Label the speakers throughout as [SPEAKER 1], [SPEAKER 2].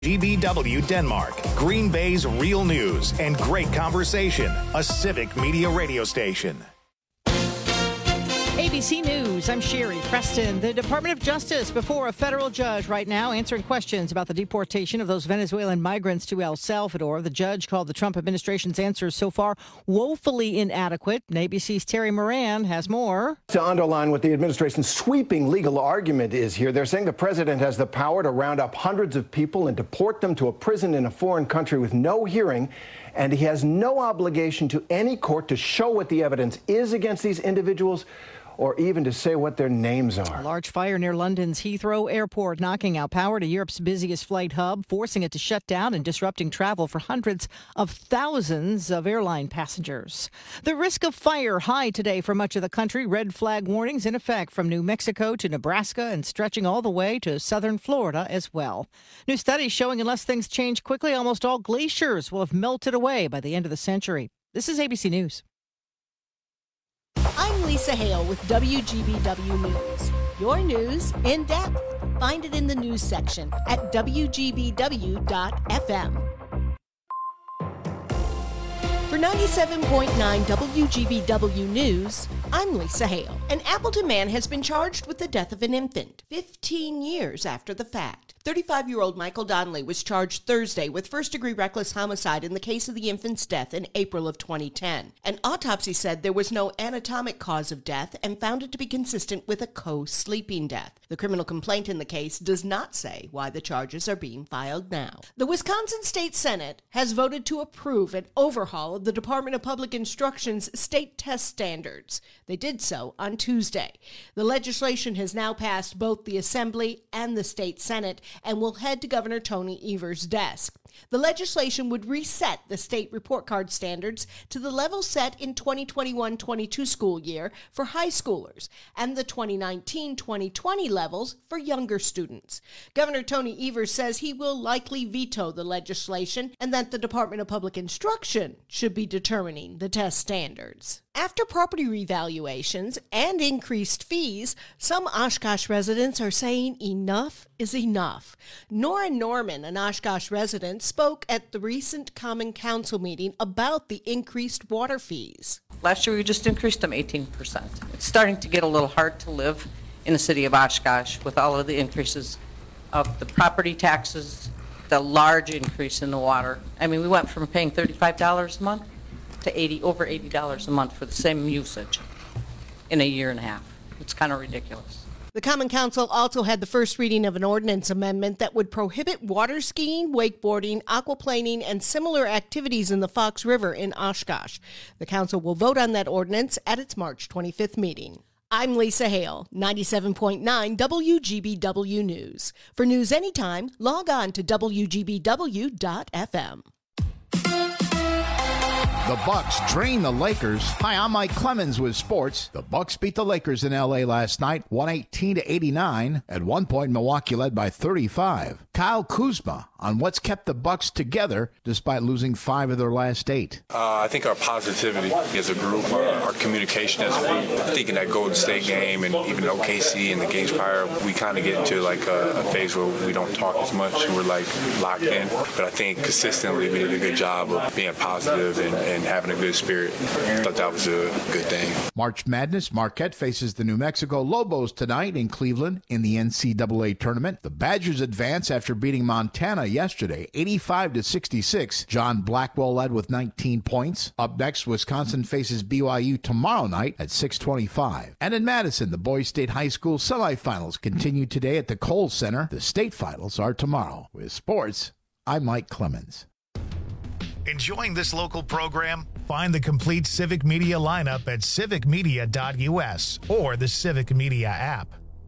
[SPEAKER 1] GBW Denmark, Green Bay's real news and great conversation, a civic media radio station.
[SPEAKER 2] ABC News, I'm Sherry Preston. The Department of Justice before a federal judge right now answering questions about the deportation of those Venezuelan migrants to El Salvador. The judge called the Trump administration's answers so far woefully inadequate. And ABC's Terry Moran has more.
[SPEAKER 3] To underline what the administration's sweeping legal argument is here, they're saying the president has the power to round up hundreds of people and deport them to a prison in a foreign country with no hearing. And he has no obligation to any court to show what the evidence is against these individuals or even to say what their names are.
[SPEAKER 2] A large fire near London's Heathrow Airport knocking out power to Europe's busiest flight hub, forcing it to shut down and disrupting travel for hundreds of thousands of airline passengers. The risk of fire high today for much of the country. Red flag warnings in effect from New Mexico to Nebraska and stretching all the way to southern Florida as well. New studies showing unless things change quickly, almost all glaciers will have melted away by the end of the century. This is ABC News.
[SPEAKER 4] I'm Lisa Hale with WGBW News. Your news in depth. Find it in the news section at WGBW.FM. For 97.9 WGBW News, I'm Lisa Hale. An Appleton man has been charged with the death of an infant 15 years after the fact. 35-year-old Michael Donnelly was charged Thursday with first-degree reckless homicide in the case of the infant's death in April of 2010. An autopsy said there was no anatomic cause of death and found it to be consistent with a co-sleeping death. The criminal complaint in the case does not say why the charges are being filed now. The Wisconsin State Senate has voted to approve an overhaul of the Department of Public Instruction's state test standards. They did so on Tuesday. The legislation has now passed both the Assembly and the State Senate and will head to Governor Tony Evers' desk. The legislation would reset the state report card standards to the level set in 2021-22 school year for high schoolers and the 2019-2020 levels for younger students. Governor Tony Evers says he will likely veto the legislation and that the Department of Public Instruction should be determining the test standards. After property revaluations and increased fees, some Oshkosh residents are saying enough is enough. Nora Norman, an Oshkosh resident, spoke at the recent Common Council meeting about the increased water fees.
[SPEAKER 5] Last year we just increased them 18%. It's starting to get a little hard to live in the city of Oshkosh with all of the increases of the property taxes, the large increase in the water. I mean, we went from paying $35 a month to over $80 a month for the same usage in a year and a half. It's kind of ridiculous.
[SPEAKER 4] The Common Council also had the first reading of an ordinance amendment that would prohibit water skiing, wakeboarding, aquaplaning, and similar activities in the Fox River in Oshkosh. The council will vote on that ordinance at its March 25th meeting. I'm Lisa Hale, 97.9 WGBW News. For news anytime, log on to WGBW.FM.
[SPEAKER 6] The Bucks drain the Lakers. Hi, I'm Mike Clemens with sports. The Bucks beat the Lakers in L.A. last night, 118-89. At one point, Milwaukee led by 35. Kyle Kuzma on what's kept the Bucks together despite losing 5 of their last 8.
[SPEAKER 7] I think our positivity as a group, our communication as a group. I think in that Golden State game and even OKC and the games prior, we kind of get into like a phase where we don't talk as much. We're like locked in. But I think consistently we did a good job of being positive and having a good spirit. I thought that was a good thing.
[SPEAKER 6] March Madness, Marquette faces the New Mexico Lobos tonight in Cleveland in the NCAA tournament. The Badgers advance after beating Montana yesterday, 85-66. John Blackwell led with 19 points. Up next, Wisconsin faces BYU tomorrow night at 6:25. And in Madison, the Boys State High School semifinals continue today at the Kohl Center. The state finals are tomorrow. With sports, I'm Mike Clemens.
[SPEAKER 1] Enjoying this local program? Find the complete Civic Media lineup at civicmedia.us or the Civic Media app.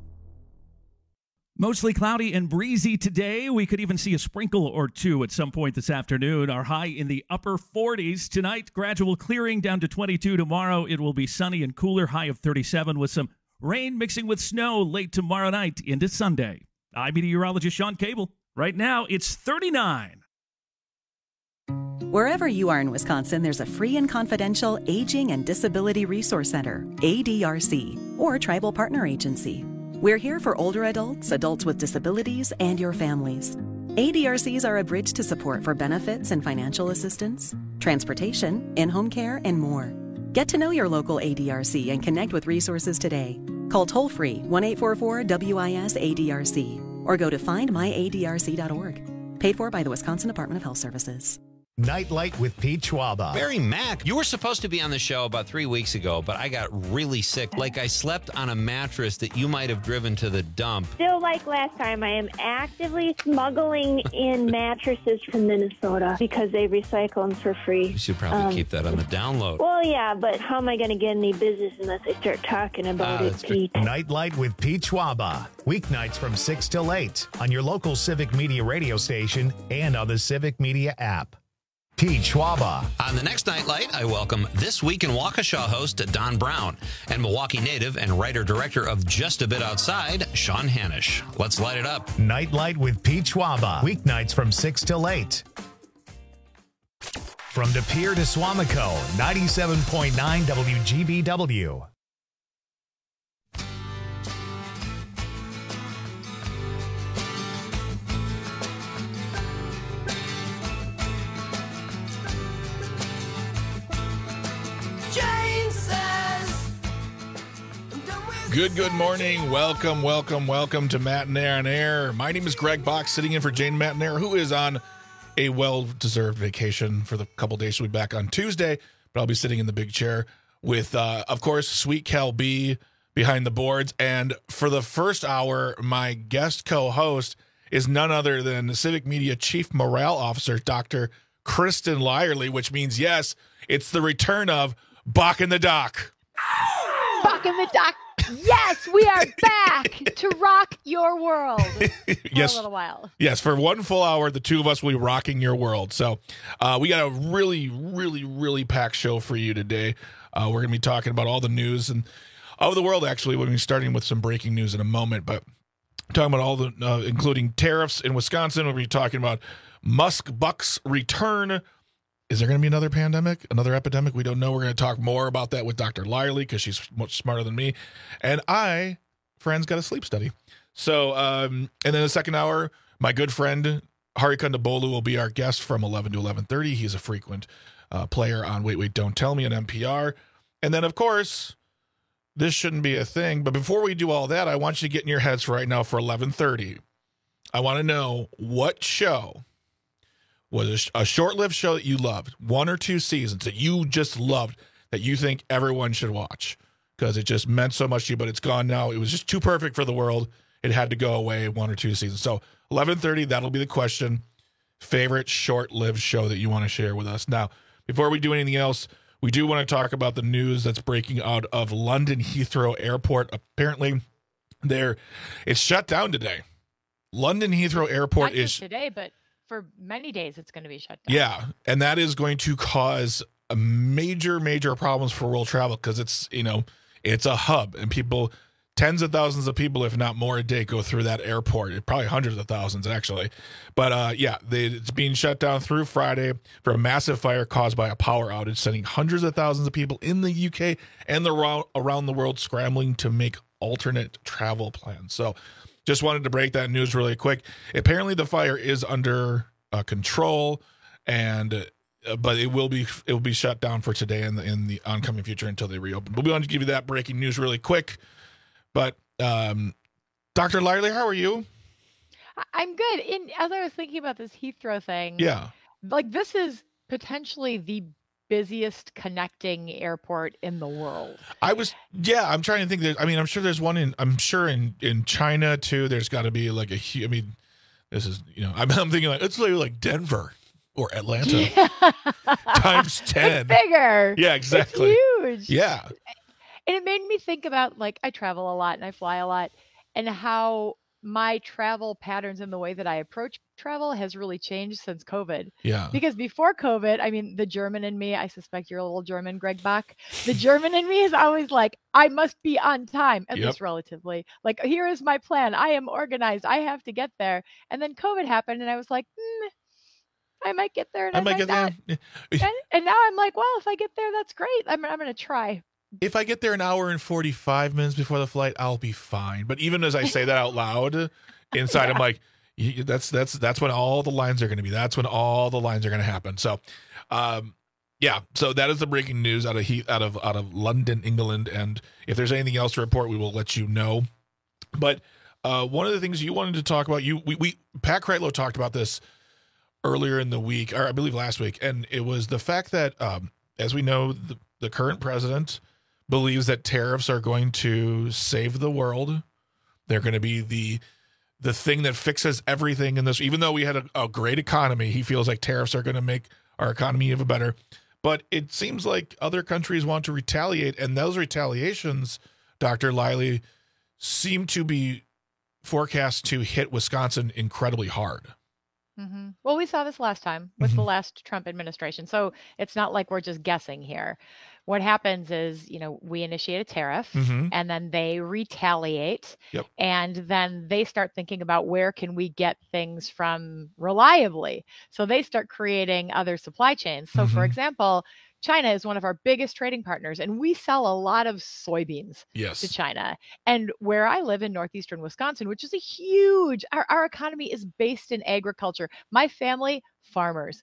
[SPEAKER 8] Mostly cloudy and breezy today. We could even see a sprinkle or two at some point this afternoon. Our high in the upper 40s. Tonight, gradual clearing down to 22. Tomorrow, it will be sunny and cooler, high of 37 with some rain mixing with snow late tomorrow night into Sunday. I'm meteorologist Sean Cable. Right now, it's 39.
[SPEAKER 9] Wherever you are in Wisconsin, there's a free and confidential Aging and Disability Resource Center, ADRC, or Tribal Partner Agency. We're here for older adults, adults with disabilities, and your families. ADRCs are a bridge to support for benefits and financial assistance, transportation, in-home care, and more. Get to know your local ADRC and connect with resources today. Call toll-free 1-844-WIS-ADRC or go to findmyadrc.org. Paid for by the Wisconsin Department of Health Services.
[SPEAKER 1] Nightlight with Pete Schwaba.
[SPEAKER 10] Barry Mack, you were supposed to be on the show about 3 weeks ago, but I got really sick. Like I slept on a mattress that you might have driven to the dump.
[SPEAKER 11] Still like last time, I am actively smuggling in mattresses from Minnesota because they recycle them for free.
[SPEAKER 10] You should probably keep that on the download.
[SPEAKER 11] Well, yeah, but how am I going to get any business unless I start talking about it, Pete?
[SPEAKER 1] Nightlight with Pete Schwaba. Weeknights from 6 till 8 on your local Civic Media radio station and on the Civic Media app. Pete Schwaba.
[SPEAKER 10] On the next Nightlight, I welcome This Week in Waukesha host Don Brown and Milwaukee native and writer-director of Just a Bit Outside, Sean Hanisch. Let's light it up.
[SPEAKER 1] Nightlight with Pete Schwaba. Weeknights from 6 till 8. From De Pere to Swamico, 97.9 WGBW.
[SPEAKER 12] Good morning. Welcome to Matinee on Air. My name is Greg Bach, sitting in for Jane Matinee, who is on a well-deserved vacation for the couple days. She'll be back on Tuesday, but I'll be sitting in the big chair with, of course, Sweet Cal B behind the boards. And for the first hour, my guest co-host is none other than the Civic Media Chief Morale Officer, Dr. Kristen Lyerly, which means, yes, it's the return of Bach in the Dock.
[SPEAKER 13] Bach in the Dock. Yes, we are back to rock your world for a little while.
[SPEAKER 12] Yes, for one full hour, the two of us will be rocking your world. So we got a really packed show for you today. We're going to be talking about all the news and of the world, actually. We'll be starting with some breaking news in a moment, but talking about all the, including tariffs in Wisconsin. We'll be talking about Musk Bucks return. Is there going to be another pandemic, another epidemic? We don't know. We're going to talk more about that with Dr. Lyerly because she's much smarter than me. And friends, got a sleep study. So, and then the second hour, my good friend, Hari Kondabolu, will be our guest from 11 to 11:30. He's a frequent player on Wait, Don't Tell Me on NPR. And then, of course, this shouldn't be a thing. But before we do all that, I want you to get in your heads right now for 11:30. I want to know what show was a short-lived show that you loved, 1 or 2 seasons that you just loved, that you think everyone should watch because it just meant so much to you, but it's gone now. It was just too perfect for the world. It had to go away 1 or 2 seasons. So 11:30, that'll be the question. Favorite short-lived show that you want to share with us. Now, before we do anything else, we do want to talk about the news that's breaking out of London Heathrow Airport. Apparently, it's shut down today. London Heathrow Airport
[SPEAKER 13] Not just today, but for many days it's going to be shut down.
[SPEAKER 12] Yeah, and that is going to cause a major problems for world travel because it's a hub and people, tens of thousands of people, if not more a day, go through that airport. Probably hundreds of thousands actually. But it's being shut down through Friday for a massive fire caused by a power outage, sending hundreds of thousands of people in the UK and around the world scrambling to make alternate travel plans. So just wanted to break that news really quick. Apparently, the fire is under control, but it will be shut down for today and in the oncoming future until they reopen. But we wanted to give you that breaking news really quick. But Dr. Lyerly, how are you?
[SPEAKER 13] I'm good. As I was thinking about this Heathrow thing, this is potentially the busiest connecting airport in the world.
[SPEAKER 12] I'm trying to think. I'm sure there's one in China too. There's got to be like this is, I'm thinking it's like Denver or Atlanta times 10.
[SPEAKER 13] It's bigger.
[SPEAKER 12] Yeah, exactly.
[SPEAKER 13] It's huge.
[SPEAKER 12] Yeah.
[SPEAKER 13] And it made me think about, I travel a lot and I fly a lot, and how my travel patterns and the way that I approach travel has really changed since COVID.
[SPEAKER 12] Yeah.
[SPEAKER 13] Because before COVID, the German in me, I suspect you're a little German, Greg Bach. The German in me is always I must be on time, at least relatively. Here is my plan. I am organized. I have to get there. And then COVID happened and I was like, I might get there and I might get not. There. And now I'm like, well, if I get there, that's great. I'm going to try.
[SPEAKER 12] If I get there an hour and 45 minutes before the flight, I'll be fine. But even as I say that out loud, inside I'm like, That's when all the lines are going to be. That's when all the lines are going to happen. So, yeah. So that is the breaking news out of London, England. And if there's anything else to report, we will let you know. But one of the things you wanted to talk about, Pat Kreitlow talked about this earlier in the week, or I believe last week, and it was the fact that, as we know, the current president believes that tariffs are going to save the world. They're going to be the thing that fixes everything in this. Even though we had a great economy, he feels like tariffs are going to make our economy even better. But it seems like other countries want to retaliate, and those retaliations, Dr. Liley, seem to be forecast to hit Wisconsin incredibly hard.
[SPEAKER 13] Mm-hmm. Well, we saw this last time with the last Trump administration. So it's not like we're just guessing here. What happens is, we initiate a tariff and then they retaliate.
[SPEAKER 12] Yep.
[SPEAKER 13] And then they start thinking about where can we get things from reliably. So they start creating other supply chains. So for example, China is one of our biggest trading partners, and we sell a lot of soybeans to China. And where I live in northeastern Wisconsin, which is our economy is based in agriculture. My family, farmers.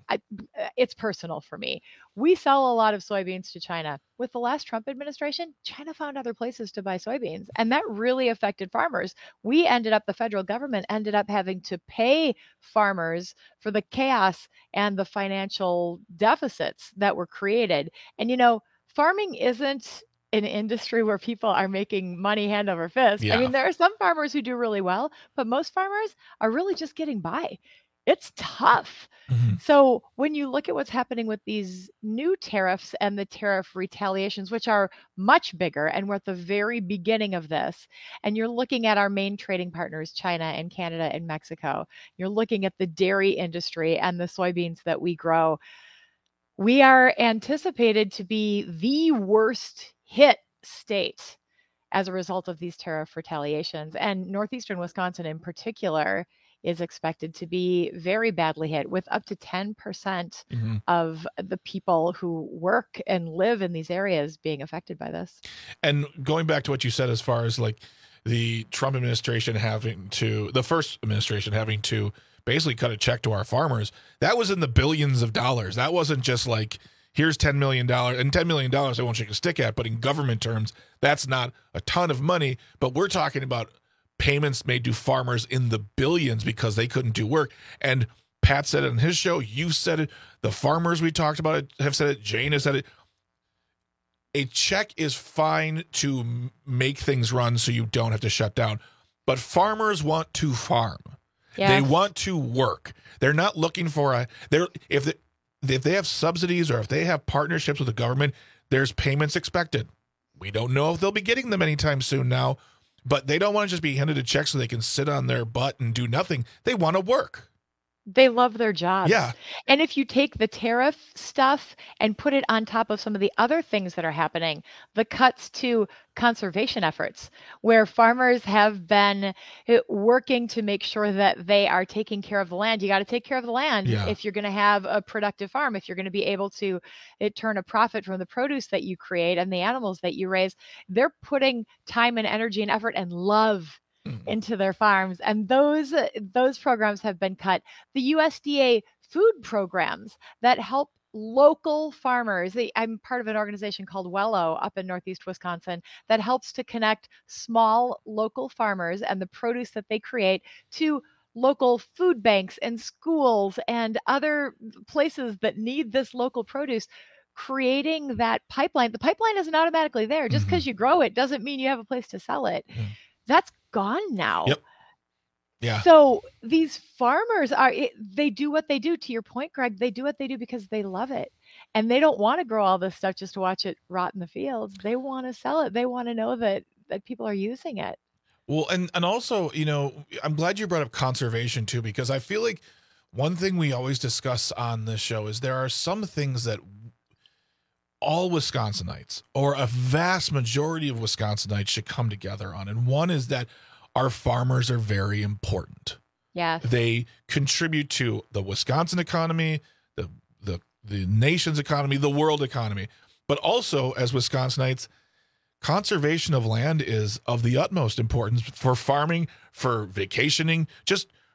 [SPEAKER 13] It's personal for me. We sell a lot of soybeans to China. With the last Trump administration, China found other places to buy soybeans, and that really affected farmers. The federal government ended up having to pay farmers for the chaos and the financial deficits that were created. And, farming isn't an industry where people are making money hand over fist.
[SPEAKER 12] Yeah.
[SPEAKER 13] I mean, there are some farmers who do really well, but most farmers are really just getting by. It's tough. So when you look at what's happening with these new tariffs and the tariff retaliations, which are much bigger, and we're at the very beginning of this, and you're looking at our main trading partners, China and Canada and Mexico, you're looking at the dairy industry and the soybeans that we grow, we are anticipated to be the worst hit state as a result of these tariff retaliations. And northeastern Wisconsin in particular is expected to be very badly hit, with up to 10% of the people who work and live in these areas being affected by this.
[SPEAKER 12] And going back to what you said, as far as like the Trump administration the first administration having to basically cut a check to our farmers, that was in the billions of dollars. That wasn't just like, here's $10 million, and $10 million I won't shake a stick at, but in government terms, that's not a ton of money. But we're talking about payments made to farmers in the billions because they couldn't do work. And Pat said it on his show. You said it. The farmers we talked about it have said it. Jane has said it. A check is fine to make things run so you don't have to shut down. But farmers want to farm. Yes. They want to work. They're not looking for if they have subsidies or if they have partnerships with the government, there's payments expected. We don't know if they'll be getting them anytime soon now. But they don't want to just be handed a check so they can sit on their butt and do nothing. They want to work.
[SPEAKER 13] They love their jobs.
[SPEAKER 12] Yeah.
[SPEAKER 13] And if you take the tariff stuff and put it on top of some of the other things that are happening, the cuts to conservation efforts, where farmers have been working to make sure that they are taking care of the land. You got to take care of the land if you're going to have a productive farm, if you're going to be able to turn a profit from the produce that you create and the animals that you raise. They're putting time and energy and effort and love into their farms, and those programs have been cut. The USDA food programs that help local farmers. I'm part of an organization called Wello up in Northeast Wisconsin that helps to connect small local farmers and the produce that they create to local food banks and schools and other places that need this local produce. Creating that pipeline. The pipeline isn't automatically there. Just because you grow it doesn't mean you have a place to sell it. That's gone now.
[SPEAKER 12] Yep. Yeah.
[SPEAKER 13] So these farmers they do what they do. To your point, Greg, they do what they do because they love it. And they don't want to grow all this stuff just to watch it rot in the fields. They want to sell it. They want to know that people are using it.
[SPEAKER 12] Well, and also, I'm glad you brought up conservation too, because I feel like one thing we always discuss on this show is there are some things that all Wisconsinites, or a vast majority of Wisconsinites, should come together on. And one is that our farmers are very important.
[SPEAKER 13] Yes.
[SPEAKER 12] They contribute to the Wisconsin economy, the nation's economy, the world economy. But also, as Wisconsinites, conservation of land is of the utmost importance for farming, for vacationing, just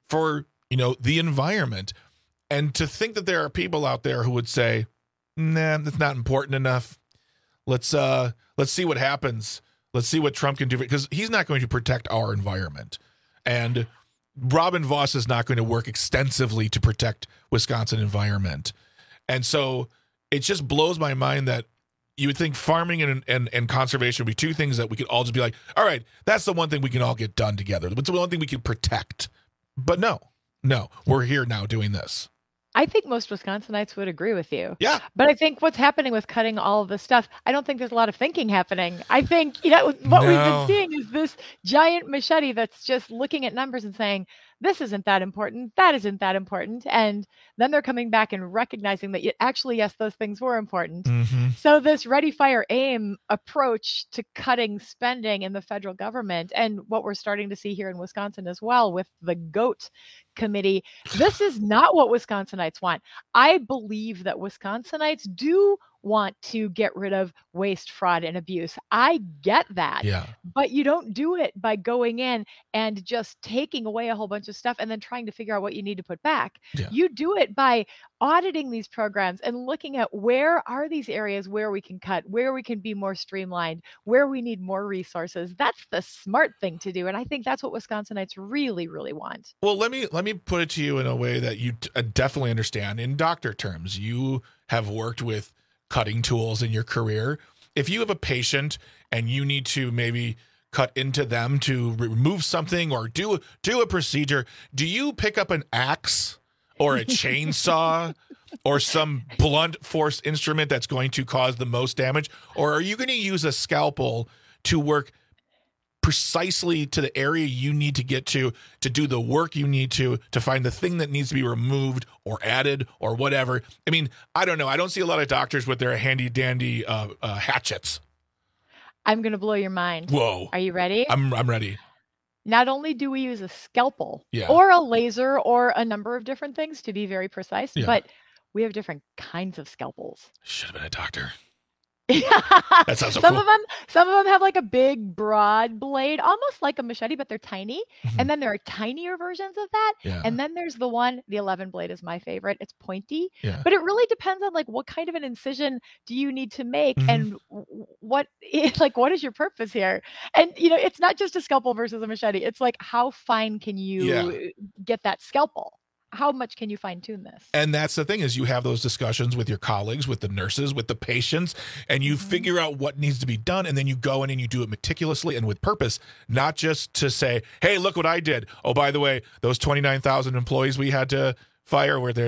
[SPEAKER 12] for, the environment. And to think that there are people out there who would say, nah, that's not important enough. Let's see what happens. Let's see what Trump can do, because he's not going to protect our environment. And Robin Vos is not going to work extensively to protect Wisconsin environment. And so it just blows my mind that you would think farming and conservation would be two things that we could all just be like, all right, that's the one thing we can all get done together. It's the one thing we can protect. But no, we're here now doing this.
[SPEAKER 13] I think most Wisconsinites would agree with you.
[SPEAKER 12] Yeah.
[SPEAKER 13] But I think what's happening with cutting all of this stuff, I don't think there's a lot of thinking happening. I think, what we've been seeing is this giant machete that's just looking at numbers and saying, this isn't that important, that isn't that important. And then they're coming back and recognizing that actually, yes, those things were important.
[SPEAKER 12] Mm-hmm.
[SPEAKER 13] So this ready, fire, aim approach to cutting spending in the federal government, and what we're starting to see here in Wisconsin as well with the GOAT committee, this is not what Wisconsinites want. I believe that Wisconsinites do want to get rid of waste, fraud, and abuse. I get that.
[SPEAKER 12] Yeah.
[SPEAKER 13] But you don't do it by going in and just taking away a whole bunch of stuff and then trying to figure out what you need to put back.
[SPEAKER 12] Yeah.
[SPEAKER 13] You do it by auditing these programs and looking at where are these areas where we can cut, where we can be more streamlined, where we need more resources. That's the smart thing to do. And I think that's what Wisconsinites really, really want.
[SPEAKER 12] Well, let me put it to you in a way that you definitely understand. In doctor terms, you have worked with cutting tools in your career. If you have a patient and you need to maybe cut into them to remove something or do a procedure, do you pick up an axe or a chainsaw or some blunt force instrument that's going to cause the most damage? Or are you going to use a scalpel to work precisely to the area you need to get to do the work you need to find the thing that needs to be removed or added or whatever? I mean, I don't know. I don't see a lot of doctors with their handy dandy hatchets.
[SPEAKER 13] I'm going to blow your mind.
[SPEAKER 12] Whoa.
[SPEAKER 13] Are you ready?
[SPEAKER 12] I'm ready.
[SPEAKER 13] Not only do we use a scalpel
[SPEAKER 12] Yeah.
[SPEAKER 13] or a laser or a number of different things, to be very precise,
[SPEAKER 12] Yeah.
[SPEAKER 13] but we have different kinds of scalpels.
[SPEAKER 12] Should have been a doctor.
[SPEAKER 13] That
[SPEAKER 12] sounds so
[SPEAKER 13] some
[SPEAKER 12] cool.
[SPEAKER 13] Some of them have like a big broad blade, almost like a machete, but they're tiny.
[SPEAKER 12] Mm-hmm.
[SPEAKER 13] And then there are tinier versions of that.
[SPEAKER 12] Yeah.
[SPEAKER 13] And then there's the 11 blade is my favorite. It's pointy,
[SPEAKER 12] Yeah.
[SPEAKER 13] but it really depends on like what kind of an incision do you need to make
[SPEAKER 12] Mhm.
[SPEAKER 13] and what is your purpose here? And it's not just a scalpel versus a machete. It's like, how fine can you get that scalpel? How much can you fine tune this?
[SPEAKER 12] And that's the thing, is you have those discussions with your colleagues, with the nurses, with the patients, and you figure out what needs to be done. And then you go in and you do it meticulously and with purpose, not just to say, hey, look what I did. Oh, by the way, those 29,000 employees we had to fire, we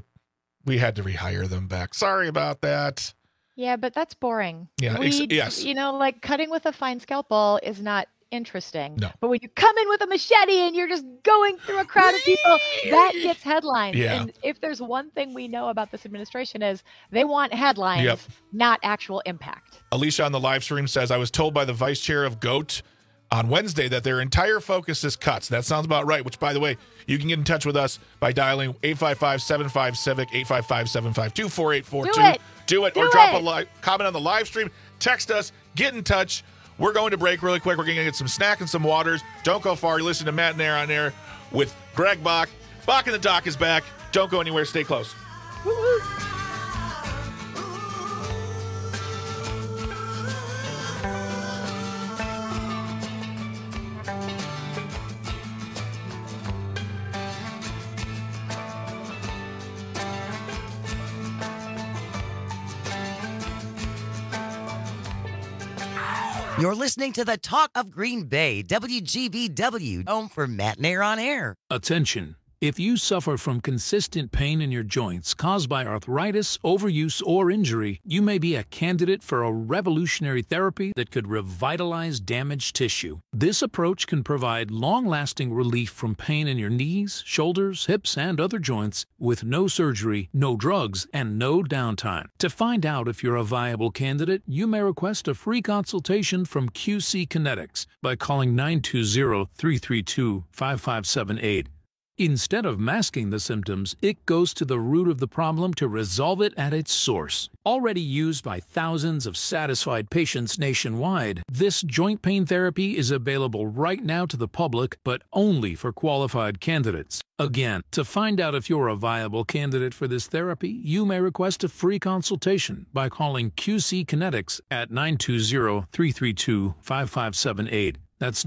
[SPEAKER 12] had to rehire them back. Sorry about that.
[SPEAKER 13] Yeah, but that's boring.
[SPEAKER 12] Yeah, yes.
[SPEAKER 13] Like cutting with a fine scalpel is not interesting.
[SPEAKER 12] No.
[SPEAKER 13] But when you come in with a machete and you're just going through a crowd of people, that gets headlines.
[SPEAKER 12] Yeah.
[SPEAKER 13] And if there's one thing we know about this administration is they want headlines,
[SPEAKER 12] Yep.
[SPEAKER 13] not actual impact.
[SPEAKER 12] Alicia on the live stream says, I was told by the vice chair of GOAT on Wednesday that their entire focus is cuts. That sounds about right, which, by the way, you can get in touch with us by dialing 855-75-CIVIC, 855-752-4842. Do it. Or drop a comment on the live stream. Text us. Get in touch. We're going to break really quick. We're going to get some snack and some waters. Don't go far. You're listening to Matt and Air on Air with Greg Bach. Bach in the Dock is back. Don't go anywhere. Stay close.
[SPEAKER 13] Woo-hoo.
[SPEAKER 14] You're listening to the Talk of Green Bay, WGBW, home for Matt and Air on Air.
[SPEAKER 15] Attention. If you suffer from consistent pain in your joints caused by arthritis, overuse, or injury, you may be a candidate for a revolutionary therapy that could revitalize damaged tissue. This approach can provide long-lasting relief from pain in your knees, shoulders, hips, and other joints with no surgery, no drugs, and no downtime. To find out if you're a viable candidate, you may request a free consultation from QC Kinetics by calling 920-332-5578. Instead of masking the symptoms, it goes to the root of the problem to resolve it at its source. Already used by thousands of satisfied patients nationwide, this joint pain therapy is available right now to the public, but only for qualified candidates. Again, to find out if you're a viable candidate for this therapy, you may request a free consultation by calling QC Kinetics at 920-332-5578. That's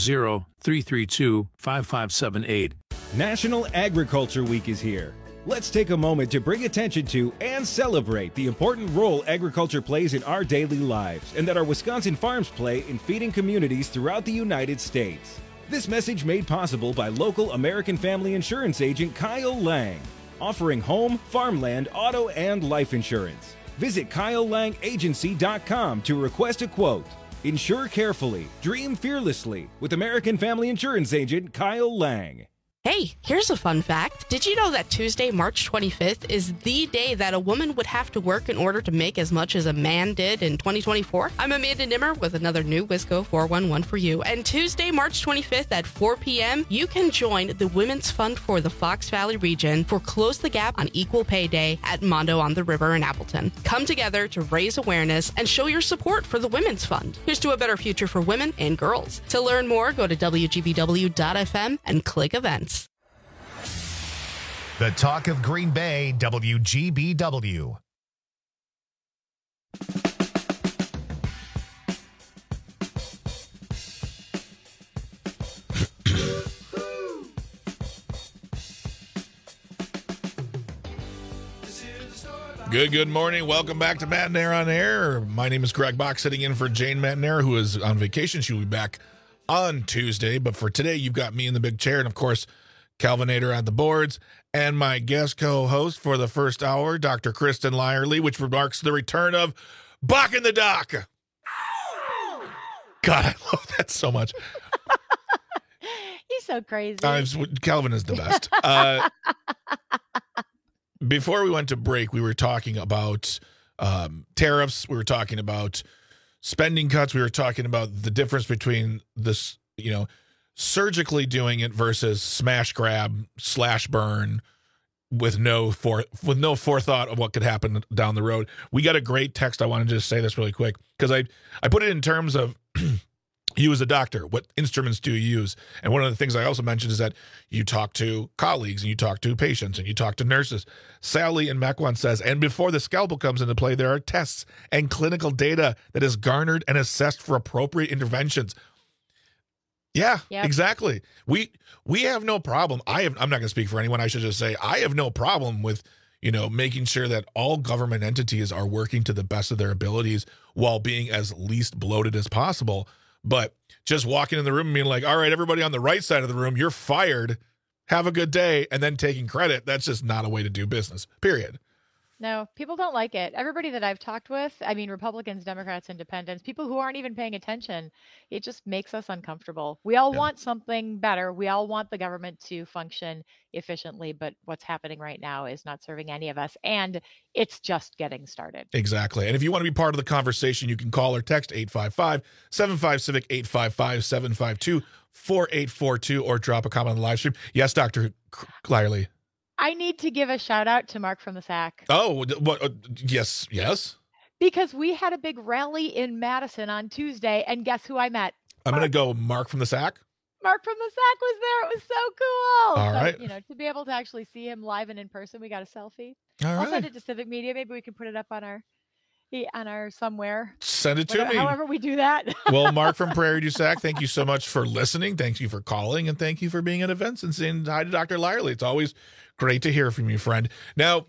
[SPEAKER 15] 920-332-5578.
[SPEAKER 16] National Agriculture Week is here. Let's take a moment to bring attention to and celebrate the important role agriculture plays in our daily lives and that our Wisconsin farms play in feeding communities throughout the United States. This message made possible by local American Family Insurance agent Kyle Lang, offering home, farmland, auto, and life insurance. Visit KyleLangAgency.com to request a quote. Insure carefully, dream fearlessly with American Family Insurance agent Kyle Lang.
[SPEAKER 17] Hey, here's a fun fact. Did you know that Tuesday, March 25th is the day that a woman would have to work in order to make as much as a man did in 2024? I'm Amanda Nimmer with another new Wisco 411 for you. And Tuesday, March 25th at 4 p.m., you can join the Women's Fund for the Fox Valley region for Close the Gap on Equal Pay Day at Mondo on the River in Appleton. Come together to raise awareness and show your support for the Women's Fund. Here's to a better future for women and girls. To learn more, go to WGBW.FM and click events.
[SPEAKER 1] The Talk of Green Bay, WGBW.
[SPEAKER 12] Good morning. Welcome back to Matt and Air on Air. My name is Greg Bach, sitting in for Jane Matt, who is on vacation. She'll be back on Tuesday. But for today, you've got me in the big chair and, of course, Calvinator at the boards, and my guest co-host for the first hour, Dr. Kristen Lyerly, which marks the return of Bach in the Dock. God, I love that so much.
[SPEAKER 13] He's so crazy.
[SPEAKER 12] Calvin is the best. Before we went to break, we were talking about tariffs. We were talking about spending cuts. We were talking about the difference between this, surgically doing it versus smash grab slash burn with no forethought of what could happen down the road. We got a great text. I want to just say this really quick because I put it in terms of you as a doctor. What instruments do you use? And one of the things I also mentioned is that you talk to colleagues and you talk to patients and you talk to nurses. Sally in Mequon says, and before the scalpel comes into play, there are tests and clinical data that is garnered and assessed for appropriate interventions. Yeah, yep. Exactly. We have no problem. I'm not going to speak for anyone. I should just say I have no problem with, making sure that all government entities are working to the best of their abilities while being as least bloated as possible. But just walking in the room and being like, all right, everybody on the right side of the room, you're fired. Have a good day. And then taking credit. That's just not a way to do business, period.
[SPEAKER 13] No, people don't like it. Everybody that I've talked with, Republicans, Democrats, Independents, people who aren't even paying attention, it just makes us uncomfortable. We all want something better. We all want the government to function efficiently, but what's happening right now is not serving any of us, and it's just getting started.
[SPEAKER 12] Exactly. And if you want to be part of the conversation, you can call or text 855-75-CIVIC, 855-752-4842, or drop a comment on the live stream. Yes, Dr. Lyerly.
[SPEAKER 13] I need to give a shout out to Mark from the SAC.
[SPEAKER 12] Oh, yes.
[SPEAKER 13] Because we had a big rally in Madison on Tuesday, and guess who I met?
[SPEAKER 12] I'm going to go Mark from the SAC.
[SPEAKER 13] Mark from the SAC was there. It was so cool.
[SPEAKER 12] All right.
[SPEAKER 13] To be able to actually see him live and in person, we got a selfie.
[SPEAKER 12] All right.
[SPEAKER 13] I'll send it to Civic Media. Maybe we can put it up on our somewhere.
[SPEAKER 12] Send it to me.
[SPEAKER 13] However we do that.
[SPEAKER 12] Well, Mark from Prairie du Sac, thank you so much for listening. Thank you for calling, and thank you for being at events and saying hi to Dr. Lyerly. It's always great to hear from you, friend. Now,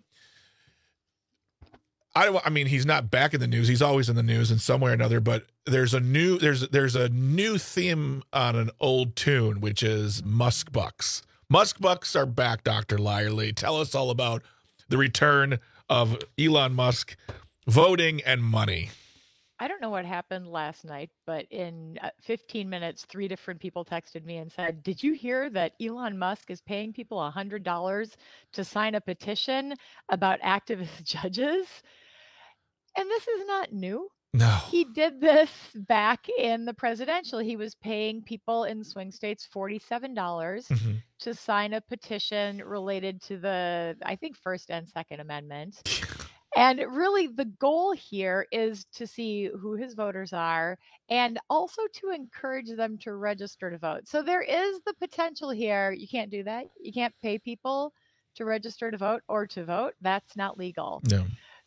[SPEAKER 12] he's not back in the news. He's always in the news in some way or another, but there's a new theme on an old tune, which is Musk Bucks. Musk Bucks are back, Dr. Lyerly. Tell us all about the return of Elon Musk, voting, and money.
[SPEAKER 13] I don't know what happened last night, but in 15 minutes, 3 different people texted me and said, did you hear that Elon Musk is paying people $100 to sign a petition about activist judges? And this is not new.
[SPEAKER 12] No.
[SPEAKER 13] He did this back in the presidential. He was paying people in swing states $47 to sign a petition related to the, I think, First and Second Amendment. And really, the goal here is to see who his voters are and also to encourage them to register to vote. So there is the potential here. You can't do that. You can't pay people to register to vote or to vote. That's not legal.
[SPEAKER 12] No.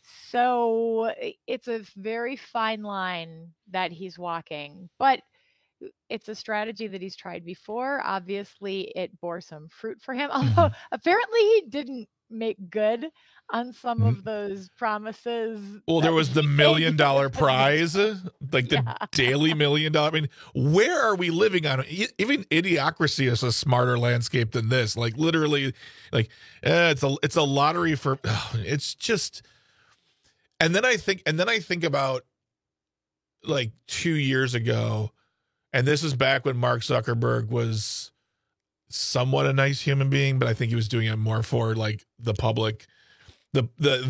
[SPEAKER 13] So it's a very fine line that he's walking, but it's a strategy that he's tried before. Obviously, it bore some fruit for him, although apparently he didn't make good on some of those promises.
[SPEAKER 12] Well, there was the $1 million prize, like the daily $1 million. I mean, where are we living on? Even Idiocracy is a smarter landscape than this. Like literally, like it's a lottery for. It's just. And then I think about like 2 years ago, and this is back when Mark Zuckerberg was somewhat a nice human being, but I think he was doing it more for like the public, the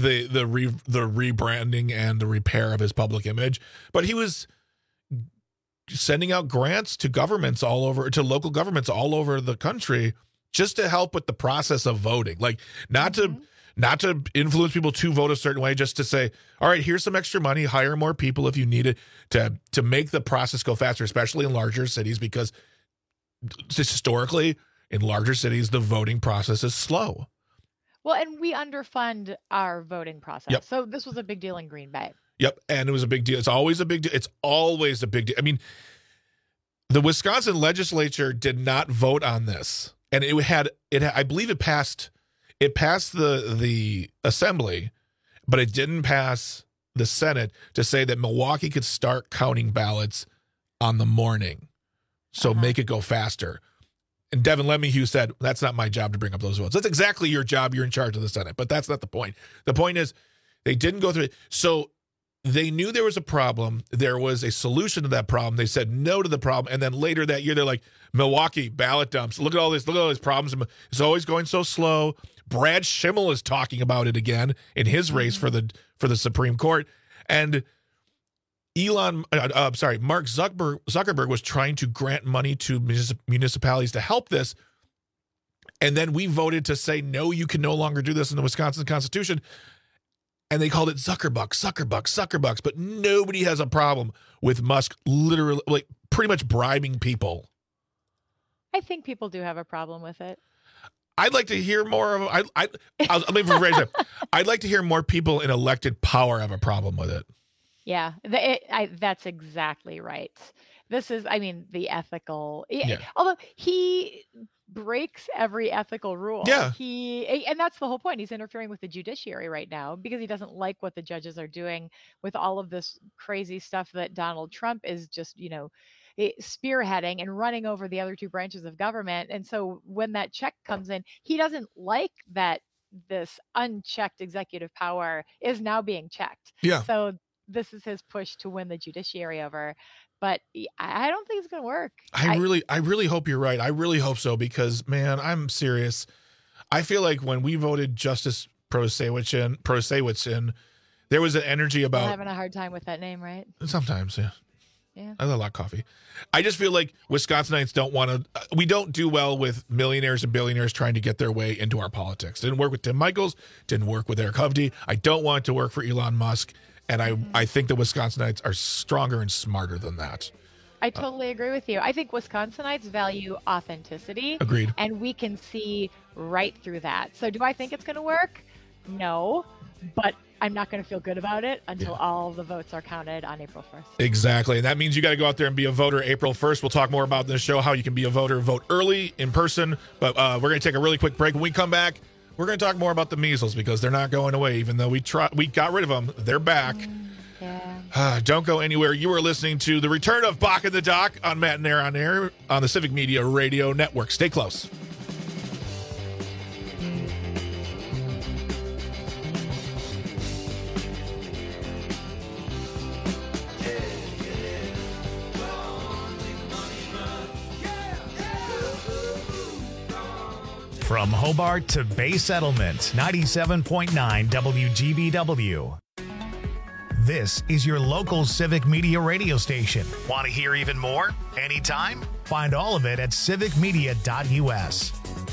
[SPEAKER 12] rebranding and the repair of his public image. But he was sending out grants to governments all over, to local governments all over the country, just to help with the process of voting. Like not to influence people to vote a certain way, just to say, all right, here's some extra money, hire more people if you need it to make the process go faster, especially in larger cities, because historically in larger cities, the voting process is slow.
[SPEAKER 13] Well, and we underfund our voting process.
[SPEAKER 12] Yep.
[SPEAKER 13] So this was a big deal in Green Bay.
[SPEAKER 12] Yep. And it was a big deal. It's always a big deal. It's always a big deal. I mean, the Wisconsin legislature did not vote on this. And I believe it passed the assembly, but it didn't pass the Senate to say that Milwaukee could start counting ballots on the morning. So make it go faster. And Devin Lemihue said, that's not my job to bring up those votes. That's exactly your job. You're in charge of the Senate, but that's not the point. The point is they didn't go through it. So they knew there was a problem. There was a solution to that problem. They said no to the problem. And then later that year, they're like, Milwaukee, ballot dumps. Look at all these problems. It's always going so slow. Brad Schimmel is talking about it again in his race for the Supreme Court. And Mark Zuckerberg was trying to grant money to municipalities to help this. And then we voted to say, no, you can no longer do this in the Wisconsin Constitution. And they called it Zuckerbucks. But nobody has a problem with Musk literally, like, pretty much bribing people.
[SPEAKER 13] I think people do have a problem with it.
[SPEAKER 12] I'd like to hear more of. I'd like to hear more people in elected power have a problem with it.
[SPEAKER 13] Yeah, that's exactly right. This is, the ethical.
[SPEAKER 12] Yeah.
[SPEAKER 13] Although he breaks every ethical rule.
[SPEAKER 12] Yeah.
[SPEAKER 13] And that's the whole point. He's interfering with the judiciary right now because he doesn't like what the judges are doing with all of this crazy stuff that Donald Trump is just, spearheading and running over the other two branches of government. And so when that check comes in, he doesn't like that this unchecked executive power is now being checked.
[SPEAKER 12] Yeah.
[SPEAKER 13] So this is his push to win the judiciary over. But I don't think it's going to work.
[SPEAKER 12] I really hope you're right. I really hope so, because, man, I'm serious. I feel like when we voted Justice Protasiewicz in, there was an energy about...
[SPEAKER 13] I'm having a hard time with that name, right?
[SPEAKER 12] Sometimes, yeah.
[SPEAKER 13] Yeah.
[SPEAKER 12] I like coffee. I just feel like Wisconsinites don't want to. We don't do well with millionaires and billionaires trying to get their way into our politics. Didn't work with Tim Michels. Didn't work with Eric Hovde. I don't want it to work for Elon Musk. And I think the Wisconsinites are stronger and smarter than that.
[SPEAKER 13] I totally agree with you. I think Wisconsinites value authenticity.
[SPEAKER 12] Agreed.
[SPEAKER 13] And we can see right through that. So do I think it's going to work? No. But I'm not going to feel good about it until all the votes are counted on April 1st.
[SPEAKER 12] Exactly. And that means you got to go out there and be a voter April 1st. We'll talk more about this show, how you can be a voter, vote early, in person. But we're going to take a really quick break. When we come back, we're going to talk more about the measles, because they're not going away. Even though we got rid of them, they're back. Don't go anywhere. You are listening to the return of Bach and the Doc on Matt and Air on Air on the Civic Media Radio Network. Stay close.
[SPEAKER 1] From Hobart to Bay Settlement, 97.9 WGBW. This is your local Civic Media radio station. Want to hear even more? Anytime? Find all of it at civicmedia.us.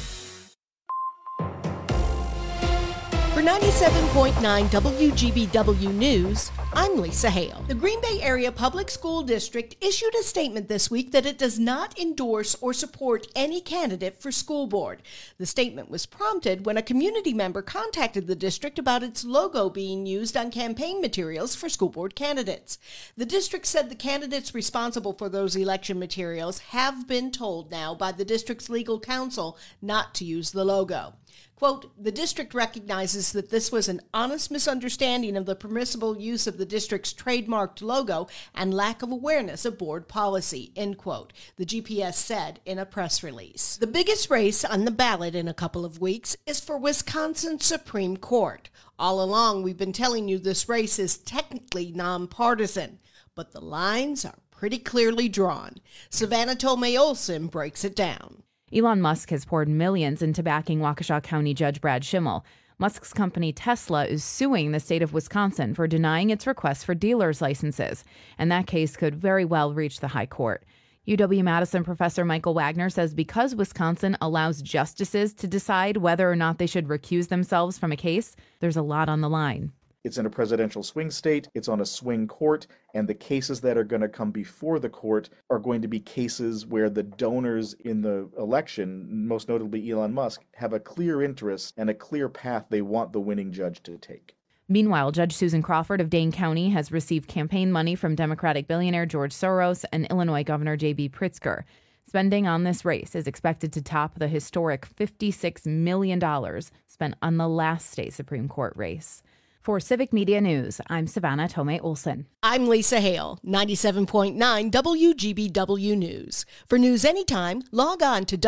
[SPEAKER 4] For 97.9 WGBW News, I'm Lisa Hale. The Green Bay Area Public School District issued a statement this week that it does not endorse or support any candidate for school board. The statement was prompted when a community member contacted the district about its logo being used on campaign materials for school board candidates. The district said the candidates responsible for those election materials have been told now by the district's legal counsel not to use the logo. Quote, the district recognizes that this was an honest misunderstanding of the permissible use of the district's trademarked logo and lack of awareness of board policy, end quote, the GPS said in a press release. The biggest race on the ballot in a couple of weeks is for Wisconsin Supreme Court. All along, we've been telling you this race is technically nonpartisan, but the lines are pretty clearly drawn. Savannah Tomei Olson breaks it down.
[SPEAKER 18] Elon Musk has poured millions into backing Waukesha County Judge Brad Schimmel. Musk's company Tesla is suing the state of Wisconsin for denying its request for dealer's licenses, and that case could very well reach the high court. UW-Madison professor Michael Wagner says because Wisconsin allows justices to decide whether or not they should recuse themselves from a case, there's a lot on the line.
[SPEAKER 19] It's in a presidential swing state, it's on a swing court, and the cases that are going to come before the court are going to be cases where the donors in the election, most notably Elon Musk, have a clear interest and a clear path they want the winning judge to take.
[SPEAKER 18] Meanwhile, Judge Susan Crawford of Dane County has received campaign money from Democratic billionaire George Soros and Illinois Governor J.B. Pritzker. Spending on this race is expected to top the historic $56 million spent on the last state Supreme Court race. For Civic Media News, I'm Savannah Tomei Olson.
[SPEAKER 4] I'm Lisa Hale, 97.9 WGBW News. For news anytime, log on to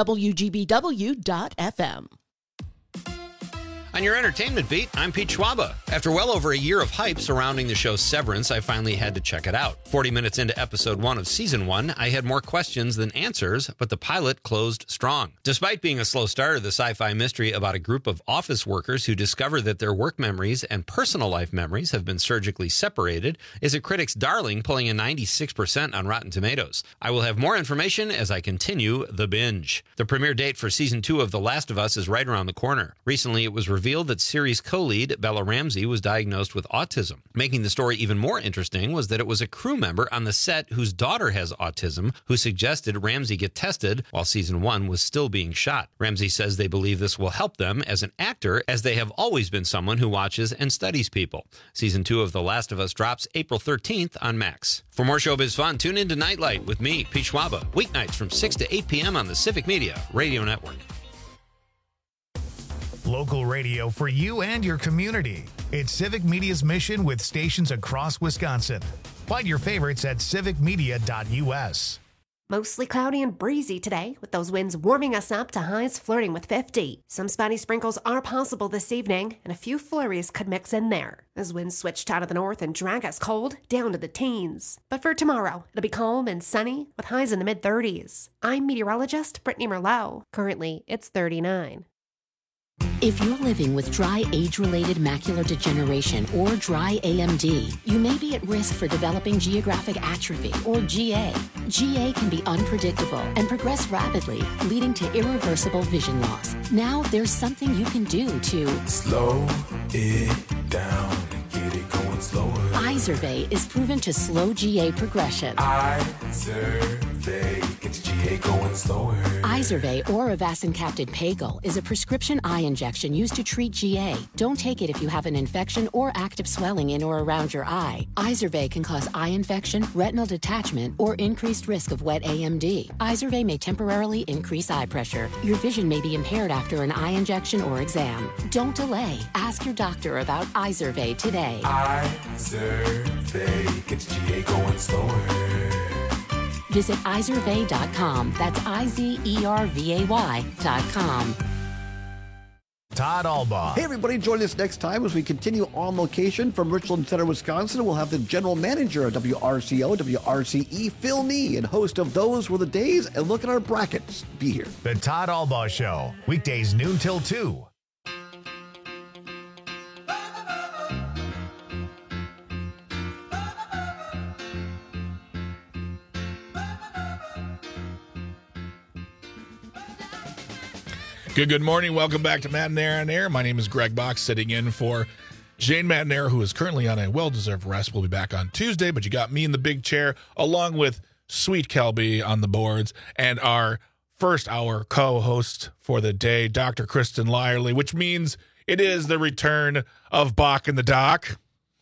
[SPEAKER 4] WGBW.FM.
[SPEAKER 10] On your entertainment beat, I'm Pete Schwaba. After well over a year of hype surrounding the show Severance, I finally had to check it out. 40 minutes into episode 1 of season 1, I had more questions than answers, but the pilot closed strong. Despite being a slow starter, the sci-fi mystery about a group of office workers who discover that their work memories and personal life memories have been surgically separated is a critic's darling, pulling a 96% on Rotten Tomatoes. I will have more information as I continue the binge. The premiere date for season 2 of The Last of Us is right around the corner. Recently, it was revealed that series co-lead Bella Ramsey was diagnosed with autism. Making the story even more interesting was that it was a crew member on the set whose daughter has autism who suggested Ramsey get tested while season 1 was still being shot. Ramsey says they believe this will help them as an actor, as they have always been someone who watches and studies people. Season 2 of The Last of Us drops April 13th on Max. For more showbiz fun, tune into Nightlight with me, Pete Schwaba, weeknights from 6 to 8 p.m. on the Civic Media Radio Network.
[SPEAKER 1] Local radio for you and your community. It's Civic Media's mission with stations across Wisconsin. Find your favorites at civicmedia.us.
[SPEAKER 20] Mostly cloudy and breezy today, with those winds warming us up to highs flirting with 50. Some spotty sprinkles are possible this evening, and a few flurries could mix in there, as winds switched out of the north and drag us cold down to the teens. But for tomorrow, it'll be calm and sunny, with highs in the mid-30s. I'm meteorologist Brittany Merlot. Currently, it's 39.
[SPEAKER 21] If you're living with dry age-related macular degeneration or dry AMD, you may be at risk for developing geographic atrophy or GA. GA can be unpredictable and progress rapidly, leading to irreversible vision loss. Now there's something you can do to
[SPEAKER 22] slow it down and get it going slower.
[SPEAKER 21] Izervay is proven to slow GA progression.
[SPEAKER 22] Izervay gets GA going slower.
[SPEAKER 21] Izervay or avacincaptad pagel is a prescription eye injection used to treat GA. Don't take it if you have an infection or active swelling in or around your eye. Izervay can cause eye infection, retinal detachment, or increased risk of wet AMD. Izervay may temporarily increase eye pressure. Your vision may be impaired after an eye injection or exam. Don't delay. Ask your doctor about Izervay today.
[SPEAKER 22] Izervay gets GA going slower.
[SPEAKER 21] Visit Izervay.com. That's IZERVAY.com.
[SPEAKER 1] Todd Albaugh.
[SPEAKER 23] Hey, everybody, join us next time as we continue on location from Richland Center, Wisconsin. We'll have the general manager of WRCO, WRCE, Phil Nee, and host of Those Were the Days, and look at our brackets. Be here.
[SPEAKER 1] The Todd Albaugh Show, weekdays noon till 2.
[SPEAKER 12] Good morning. Welcome back to Matt and Aaron on Air. My name is Greg Bach, sitting in for Jane Matnair, who is currently on a well-deserved rest. We'll be back on Tuesday, but you got me in the big chair, along with Sweet Kelby on the boards, and our first hour co-host for the day, Dr. Kristen Lyerly, which means it is the return of Bach in the Doc.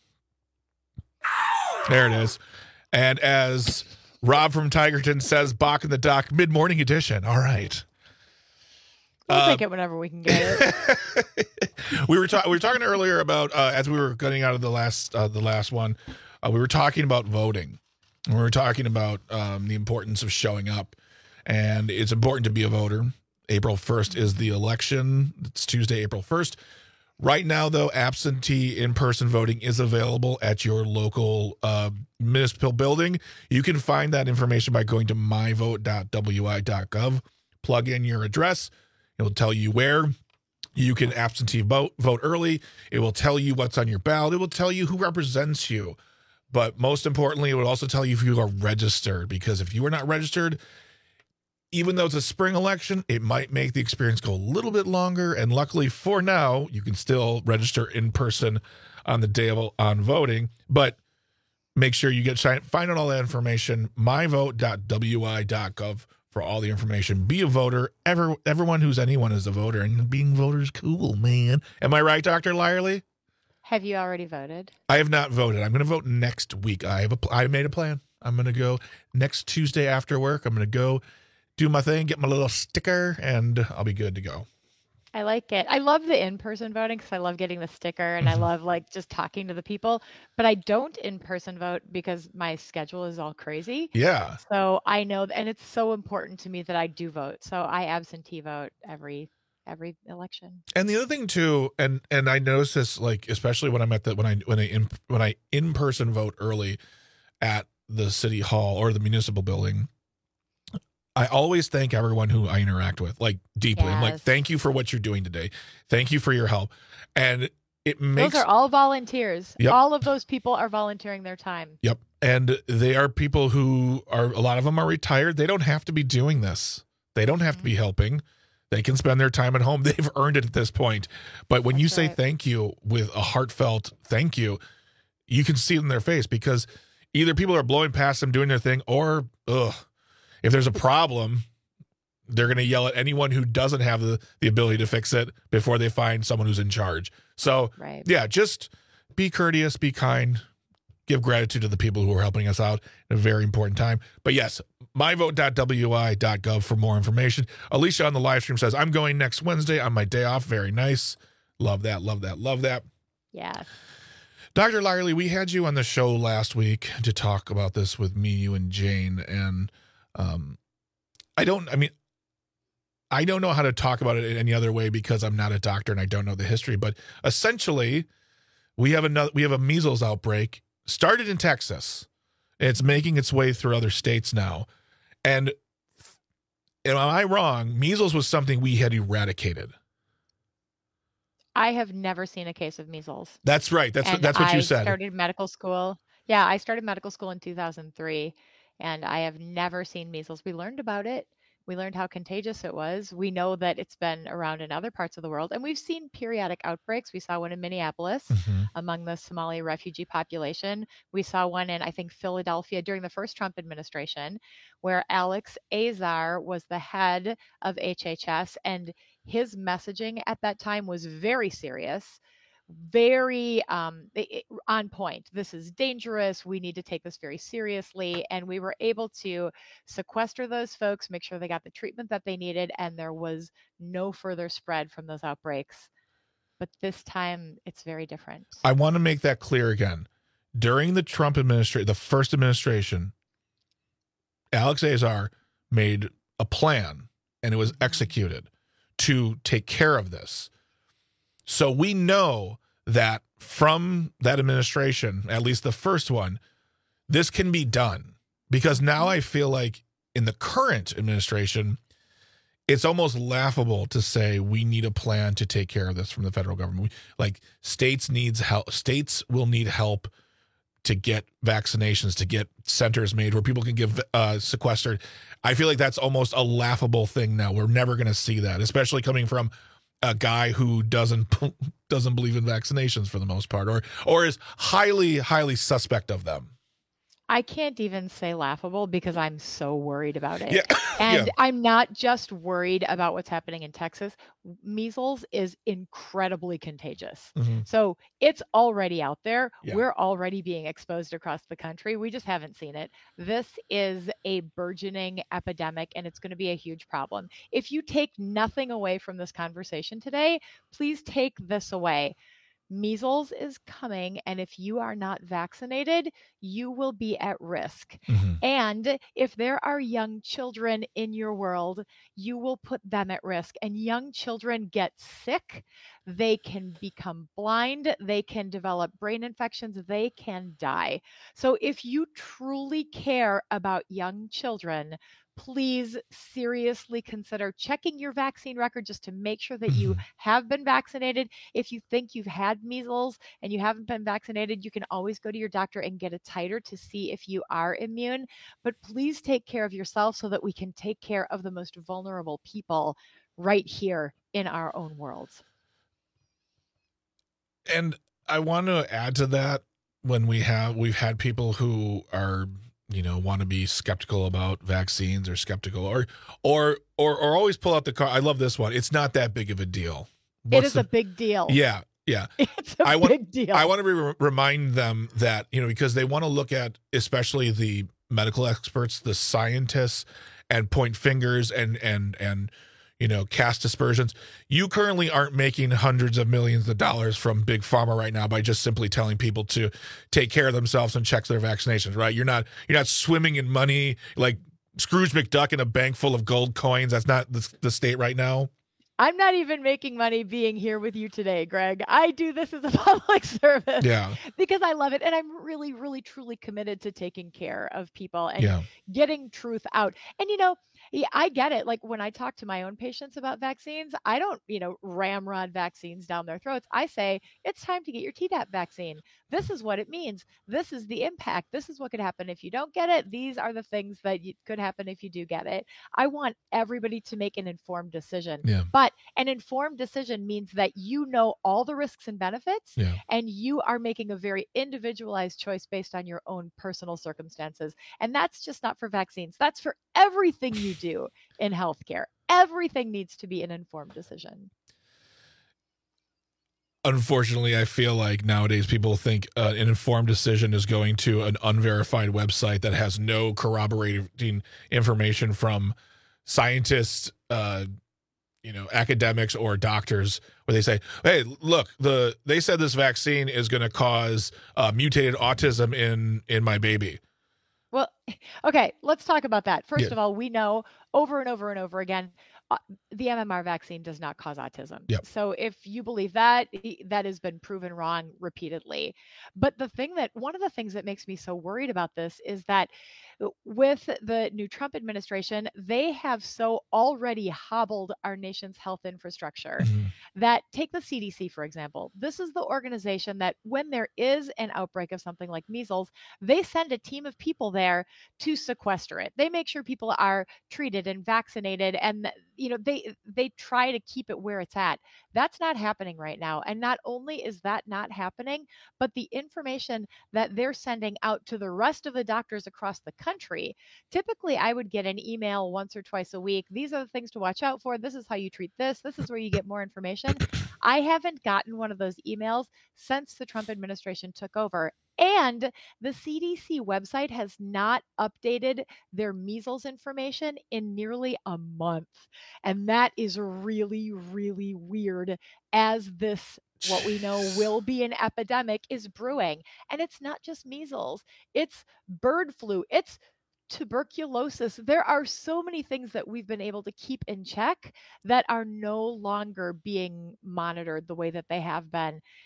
[SPEAKER 12] There it is. And as Rob from Tigerton says, Bach in the Doc, mid-morning edition. All right.
[SPEAKER 13] We'll take it whenever we can get it.
[SPEAKER 12] We were talking earlier about as we were getting out of the last one, we were talking about voting. We were talking about the importance of showing up, and it's important to be a voter. April 1st is the election. It's Tuesday, April 1st. Right now, though, absentee in-person voting is available at your local municipal building. You can find that information by going to myvote.wi.gov. Plug in your address. It will tell you where you can absentee vote early. It will tell you what's on your ballot. It will tell you who represents you. But most importantly, it will also tell you if you are registered, because if you are not registered, even though it's a spring election, it might make the experience go a little bit longer. And luckily for now, you can still register in person on the day on voting. But make sure you find out all that information, myvote.wi.gov. For all the information. Be a voter. Everyone who's anyone is a voter, and being voter is cool, man. Am I right, Dr. Lyerly?
[SPEAKER 13] Have you already voted?
[SPEAKER 12] I have not voted. I'm going to vote next week. I made a plan. I'm going to go next Tuesday after work. I'm going to go do my thing, get my little sticker, and I'll be good to go.
[SPEAKER 13] I like it. I love the in-person voting because I love getting the sticker and I love just talking to the people, but I don't in-person vote because my schedule is all crazy.
[SPEAKER 12] Yeah.
[SPEAKER 13] So I know, and it's so important to me that I do vote. So I absentee vote every election.
[SPEAKER 12] And the other thing too, and I notice this, especially when I'm at when I in-person vote early at the city hall or the municipal building, I always thank everyone who I interact with, deeply. Yes. I'm like, thank you for what you're doing today. Thank you for your help. And it makes...
[SPEAKER 13] Those are all volunteers.
[SPEAKER 12] Yep.
[SPEAKER 13] All of those people are volunteering their time.
[SPEAKER 12] Yep. And they are people who a lot of them are retired. They don't have to be doing this. They don't have to be helping. They can spend their time at home. They've earned it at this point. But when you say thank you with a heartfelt thank you, you can see it in their face, because either people are blowing past them doing their thing, or, if there's a problem, they're going to yell at anyone who doesn't have the ability to fix it before they find someone who's in charge. So, yeah, just be courteous, be kind, give gratitude to the people who are helping us out in a very important time. But yes, myvote.wi.gov for more information. Alicia on the live stream says, I'm going next Wednesday on my day off. Very nice. Love that, love that, love that.
[SPEAKER 13] Yeah.
[SPEAKER 12] Dr. Lyerly, we had you on the show last week to talk about this with me, you, and Jane, and I don't know how to talk about it in any other way because I'm not a doctor and I don't know the history, but essentially we have a measles outbreak started in Texas. It's making its way through other states now. And am I wrong? Measles was something we had eradicated.
[SPEAKER 13] I have never seen a case of measles.
[SPEAKER 12] That's right. That's what you said.
[SPEAKER 13] I started medical school. Yeah, I started medical school in 2003. And I have never seen measles. We learned about it. We learned how contagious it was. We know that it's been around in other parts of the world. And we've seen periodic outbreaks. We saw one in Minneapolis among the Somali refugee population. We saw one in, I think, Philadelphia during the first Trump administration, where Alex Azar was the head of HHS. And his messaging at that time was very serious. Very on point. This is dangerous. We need to take this very seriously. And we were able to sequester those folks, make sure they got the treatment that they needed, and there was no further spread from those outbreaks. But this time, it's very different.
[SPEAKER 12] I want to make that clear again. During the Trump administration, the first administration, Alex Azar made a plan, and it was executed to take care of this. So we know that from that administration, at least the first one, this can be done. Because now I feel like in the current administration, it's almost laughable to say we need a plan to take care of this from the federal government. States needs help. States will need help to get vaccinations, to get centers made where people can get sequestered. I feel like that's almost a laughable thing now. We're never going to see that, especially coming from a guy who doesn't believe in vaccinations for the most part, or is highly suspect of them.
[SPEAKER 13] I can't even say laughable because I'm so worried about it.
[SPEAKER 12] Yeah.
[SPEAKER 13] And
[SPEAKER 12] Yeah.
[SPEAKER 13] I'm not just worried about what's happening in Texas. Measles is incredibly contagious.
[SPEAKER 12] Mhm.
[SPEAKER 13] So it's already out there.
[SPEAKER 12] Yeah.
[SPEAKER 13] We're already being exposed across the country. We just haven't seen it. This is a burgeoning epidemic, and it's going to be a huge problem. If you take nothing away from this conversation today, please take this away. Measles is coming, and if you are not vaccinated, you will be at risk. And if there are young children in your world, you will put them at risk. And young children get sick, they can become blind, they can develop brain infections, they can die. So if you truly care about young children, please seriously consider checking your vaccine record just to make sure that you have been vaccinated. If you think you've had measles and you haven't been vaccinated, you can always go to your doctor and get a titer to see if you are immune. But please take care of yourself so that we can take care of the most vulnerable people right here in our own worlds.
[SPEAKER 12] And I want to add to that, when we've had people who are, want to be skeptical about vaccines, or skeptical or always pull out the card. I love this one. It's not that big of a deal.
[SPEAKER 13] It is a big deal.
[SPEAKER 12] Yeah.
[SPEAKER 13] It's a big deal.
[SPEAKER 12] I want to remind them that, because they want to look at, especially the medical experts, the scientists, and point fingers and cast aspersions. You currently aren't making hundreds of millions of dollars from big pharma right now by just simply telling people to take care of themselves and check their vaccinations, right? You're not swimming in money like Scrooge McDuck in a bank full of gold coins. That's not the state right now.
[SPEAKER 13] I'm not even making money being here with you today, Greg. I do this as a public service because I love it. And I'm really, really, truly committed to taking care of people and getting truth out. And, I get it. Like when I talk to my own patients about vaccines, I don't, ramrod vaccines down their throats. I say, it's time to get your Tdap vaccine. This is what it means. This is the impact. This is what could happen if you don't get it. These are the things that could happen if you do get it. I want everybody to make an informed decision. But an informed decision means that you know all the risks and benefits, and you are making a very individualized choice based on your own personal circumstances. And that's just not for vaccines. That's for everything you do in healthcare. Everything needs to be an informed decision.
[SPEAKER 12] Unfortunately, I feel like nowadays people think an informed decision is going to an unverified website that has no corroborating information from scientists, academics or doctors, where they say, hey, look, they said this vaccine is going to cause mutated autism in my baby.
[SPEAKER 13] Well, okay, let's talk about that. First of all, we know over and over and over again, the MMR vaccine does not cause autism. So if you believe that, that has been proven wrong repeatedly. But one of the things that makes me so worried about this is that with the new Trump administration, they have so already hobbled our nation's health infrastructure that, take the CDC, for example. This is the organization that when there is an outbreak of something like measles, they send a team of people there to sequester it. They make sure people are treated and vaccinated, and they try to keep it where it's at. That's not happening right now. And not only is that not happening, but the information that they're sending out to the rest of the doctors across the country, typically I would get an email once or twice a week. These are the things to watch out for. This is how you treat this. This is where you get more information. I haven't gotten one of those emails since the Trump administration took over. And the CDC website has not updated their measles information in nearly a month. And that is really, really weird, as this, what we know will be an epidemic, is brewing. And it's not just measles, it's bird flu, it's tuberculosis. There are so many things that we've been able to keep in check that are no longer being monitored the way that they have been.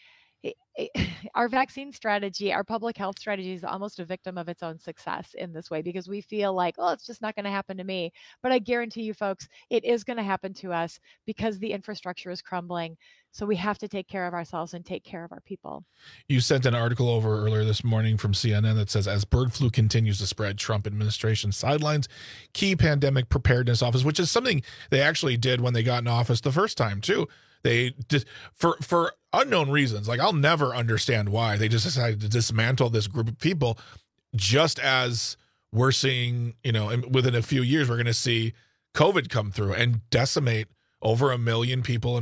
[SPEAKER 13] our vaccine strategy, our public health strategy is almost a victim of its own success in this way, because we feel like, oh, it's just not going to happen to me. But I guarantee you folks, it is going to happen to us because the infrastructure is crumbling. So we have to take care of ourselves and take care of our people.
[SPEAKER 12] You sent an article over earlier this morning from CNN that says, as bird flu continues to spread, Trump administration sidelines key pandemic preparedness office, which is something they actually did when they got in office the first time too. They did for unknown reasons. Like, I'll never understand why they just decided to dismantle this group of people, just as we're seeing, within a few years, we're going to see COVID come through and decimate over 1 million people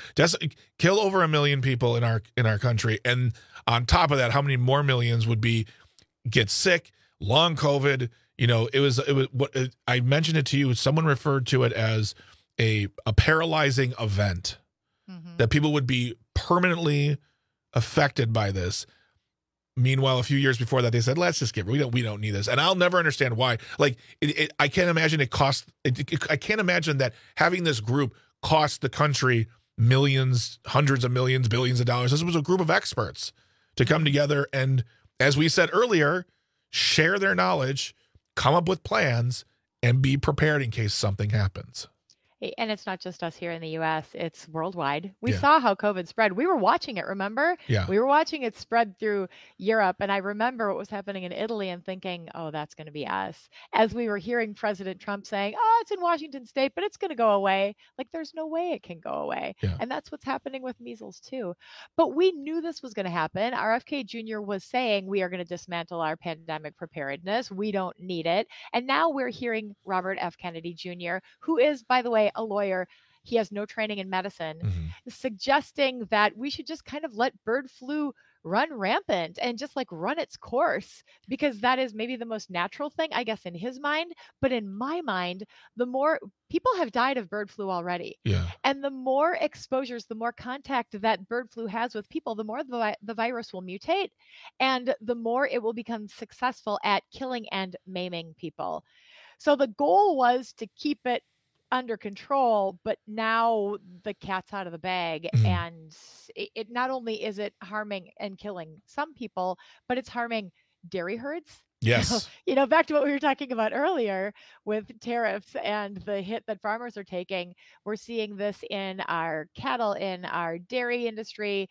[SPEAKER 12] kill over 1 million people in our country. And on top of that, how many more millions would get sick, long COVID? It was what I mentioned it to you. Someone referred to it as a paralyzing event. Mm-hmm. That people would be permanently affected by this. Meanwhile, a few years before that, they said, "Let's just we don't need this." And I'll never understand why. Like, I can't imagine it cost. I can't imagine that having this group cost the country millions, hundreds of millions, billions of dollars. This was a group of experts to come together and, as we said earlier, share their knowledge, come up with plans, and be prepared in case something happens.
[SPEAKER 13] And it's not just us here in the U.S., it's worldwide. We saw how COVID spread. We were watching it, remember?
[SPEAKER 12] Yeah.
[SPEAKER 13] We were watching it spread through Europe. And I remember what was happening in Italy and thinking, oh, that's going to be us. As we were hearing President Trump saying, oh, it's in Washington State, but it's going to go away. Like, there's no way it can go away.
[SPEAKER 12] Yeah.
[SPEAKER 13] And that's what's happening with measles, too. But we knew this was going to happen. RFK Jr. was saying we are going to dismantle our pandemic preparedness. We don't need it. And now we're hearing Robert F. Kennedy Jr., who is, by the way, a lawyer. He has no training in medicine, suggesting that we should just kind of let bird flu run rampant and just like run its course, because that is maybe the most natural thing, I guess, in his mind. But in my mind, the more people have died of bird flu already.
[SPEAKER 12] Yeah.
[SPEAKER 13] And the more exposures, the more contact that bird flu has with people, the more the virus will mutate, and the more it will become successful at killing and maiming people. So the goal was to keep it under control, but now the cat's out of the bag, and it not only is it harming and killing some people, but it's harming dairy herds.
[SPEAKER 12] Yes.
[SPEAKER 13] Back to what we were talking about earlier with tariffs and the hit that farmers are taking. We're seeing this in our cattle, in our dairy industry.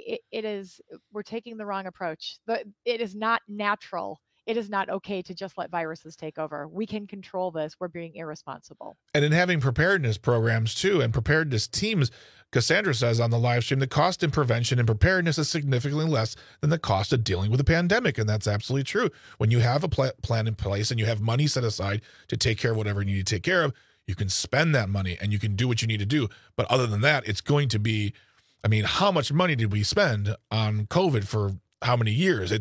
[SPEAKER 13] We're taking the wrong approach. It is not natural. It is not okay to just let viruses take over. We can control this. We're being irresponsible.
[SPEAKER 12] And in having preparedness programs too, and preparedness teams, Cassandra says on the live stream, the cost in prevention and preparedness is significantly less than the cost of dealing with a pandemic. And that's absolutely true. When you have a plan in place and you have money set aside to take care of whatever you need to take care of, you can spend that money and you can do what you need to do. But other than that, it's going to be, how much money did we spend on COVID for how many years?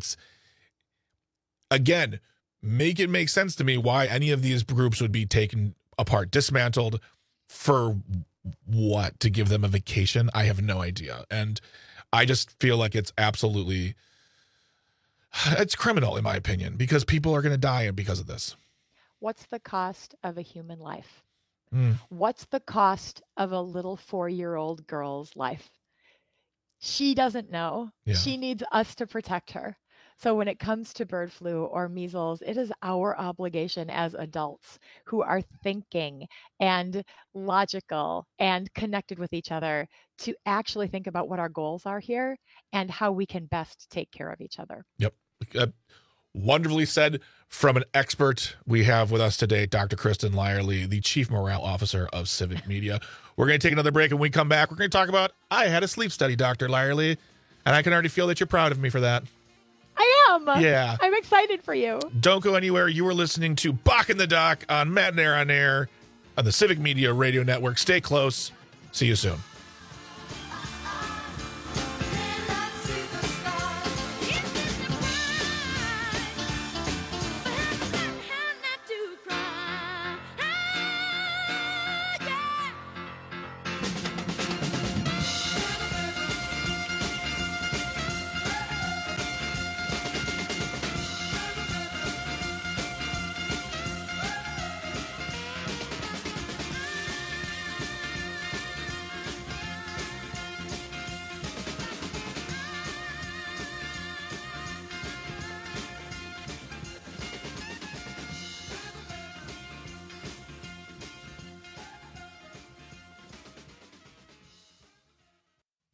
[SPEAKER 12] Again, make it make sense to me why any of these groups would be taken apart, dismantled, for what? To give them a vacation? I have no idea. And I just feel like it's criminal in my opinion, because people are going to die because of this.
[SPEAKER 13] What's the cost of a human life? What's the cost of a little 4-year-old girl's life? She doesn't know.
[SPEAKER 12] Yeah.
[SPEAKER 13] She needs us to protect her. So when it comes to bird flu or measles, it is our obligation as adults who are thinking and logical and connected with each other to actually think about what our goals are here and how we can best take care of each other.
[SPEAKER 12] Yep. Wonderfully said from an expert we have with us today, Dr. Kristen Lyerly, the Chief Morale Officer of Civic Media. We're going to take another break, and when we come back, we're going to talk about I had a sleep study, Dr. Lyerly, and I can already feel that you're proud of me for that.
[SPEAKER 13] I am.
[SPEAKER 12] Yeah.
[SPEAKER 13] I'm excited for you.
[SPEAKER 12] Don't go anywhere. You are listening to Bach in the Dock on Matt and Air on Air on the Civic Media Radio Network. Stay close. See you soon.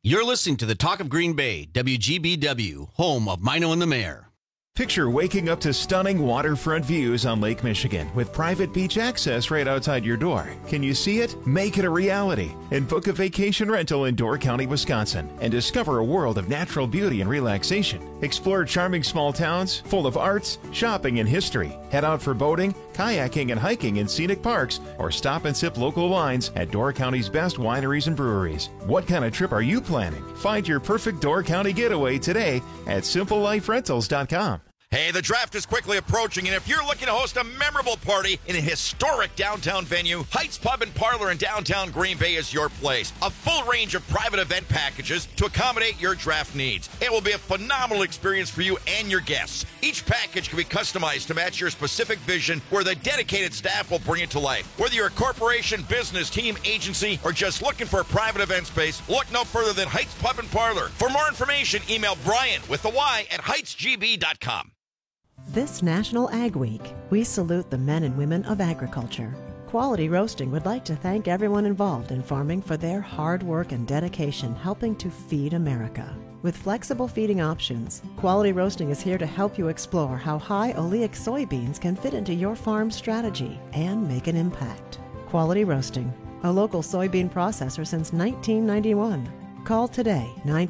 [SPEAKER 2] You're listening to the Talk of Green Bay, WGBW, home of Mino and the Mayor.
[SPEAKER 3] Picture waking up to stunning waterfront views on Lake Michigan with private beach access right outside your door. Can you see it? Make it a reality and book a vacation rental in Door County, Wisconsin, and discover a world of natural beauty and relaxation. Explore charming small towns full of arts, shopping, and history. Head out for boating, kayaking, and hiking in scenic parks, or stop and sip local wines at Door County's best wineries and breweries. What kind of trip are you planning? Find your perfect Door County getaway today at simpleliferentals.com.
[SPEAKER 5] Hey, the draft is quickly approaching, and if you're looking to host a memorable party in a historic downtown venue, Heights Pub and Parlor in downtown Green Bay is your place. A full range of private event packages to accommodate your draft needs. It will be a phenomenal experience for you and your guests. Each package can be customized to match your specific vision, where the dedicated staff will bring it to life. Whether you're a corporation, business, team, agency, or just looking for a private event space, look no further than Heights Pub and Parlor. For more information, email Brian with the Y at heightsgb.com.
[SPEAKER 24] This National Ag Week, we salute the men and women of agriculture. Quality Roasting would like to thank everyone involved in farming for their hard work and dedication helping to feed America. With flexible feeding options, Quality Roasting is here to help you explore how high oleic soybeans can fit into your farm strategy and make an impact. Quality Roasting, a local soybean processor since 1991. Call today,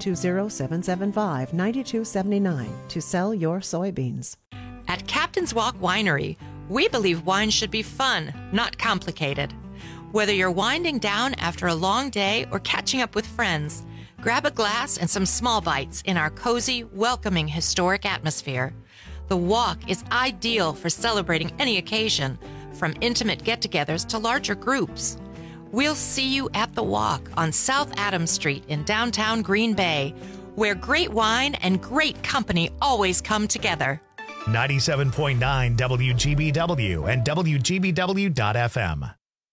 [SPEAKER 24] 920-775-9279 to sell your soybeans.
[SPEAKER 25] At Captain's Walk Winery, we believe wine should be fun, not complicated. Whether you're winding down after a long day or catching up with friends, grab a glass and some small bites in our cozy, welcoming, historic atmosphere. The Walk is ideal for celebrating any occasion, from intimate get-togethers to larger groups. We'll see you at The Walk on South Adams Street in downtown Green Bay, where great wine and great company always come together.
[SPEAKER 1] 97.9 WGBW and WGBW.FM.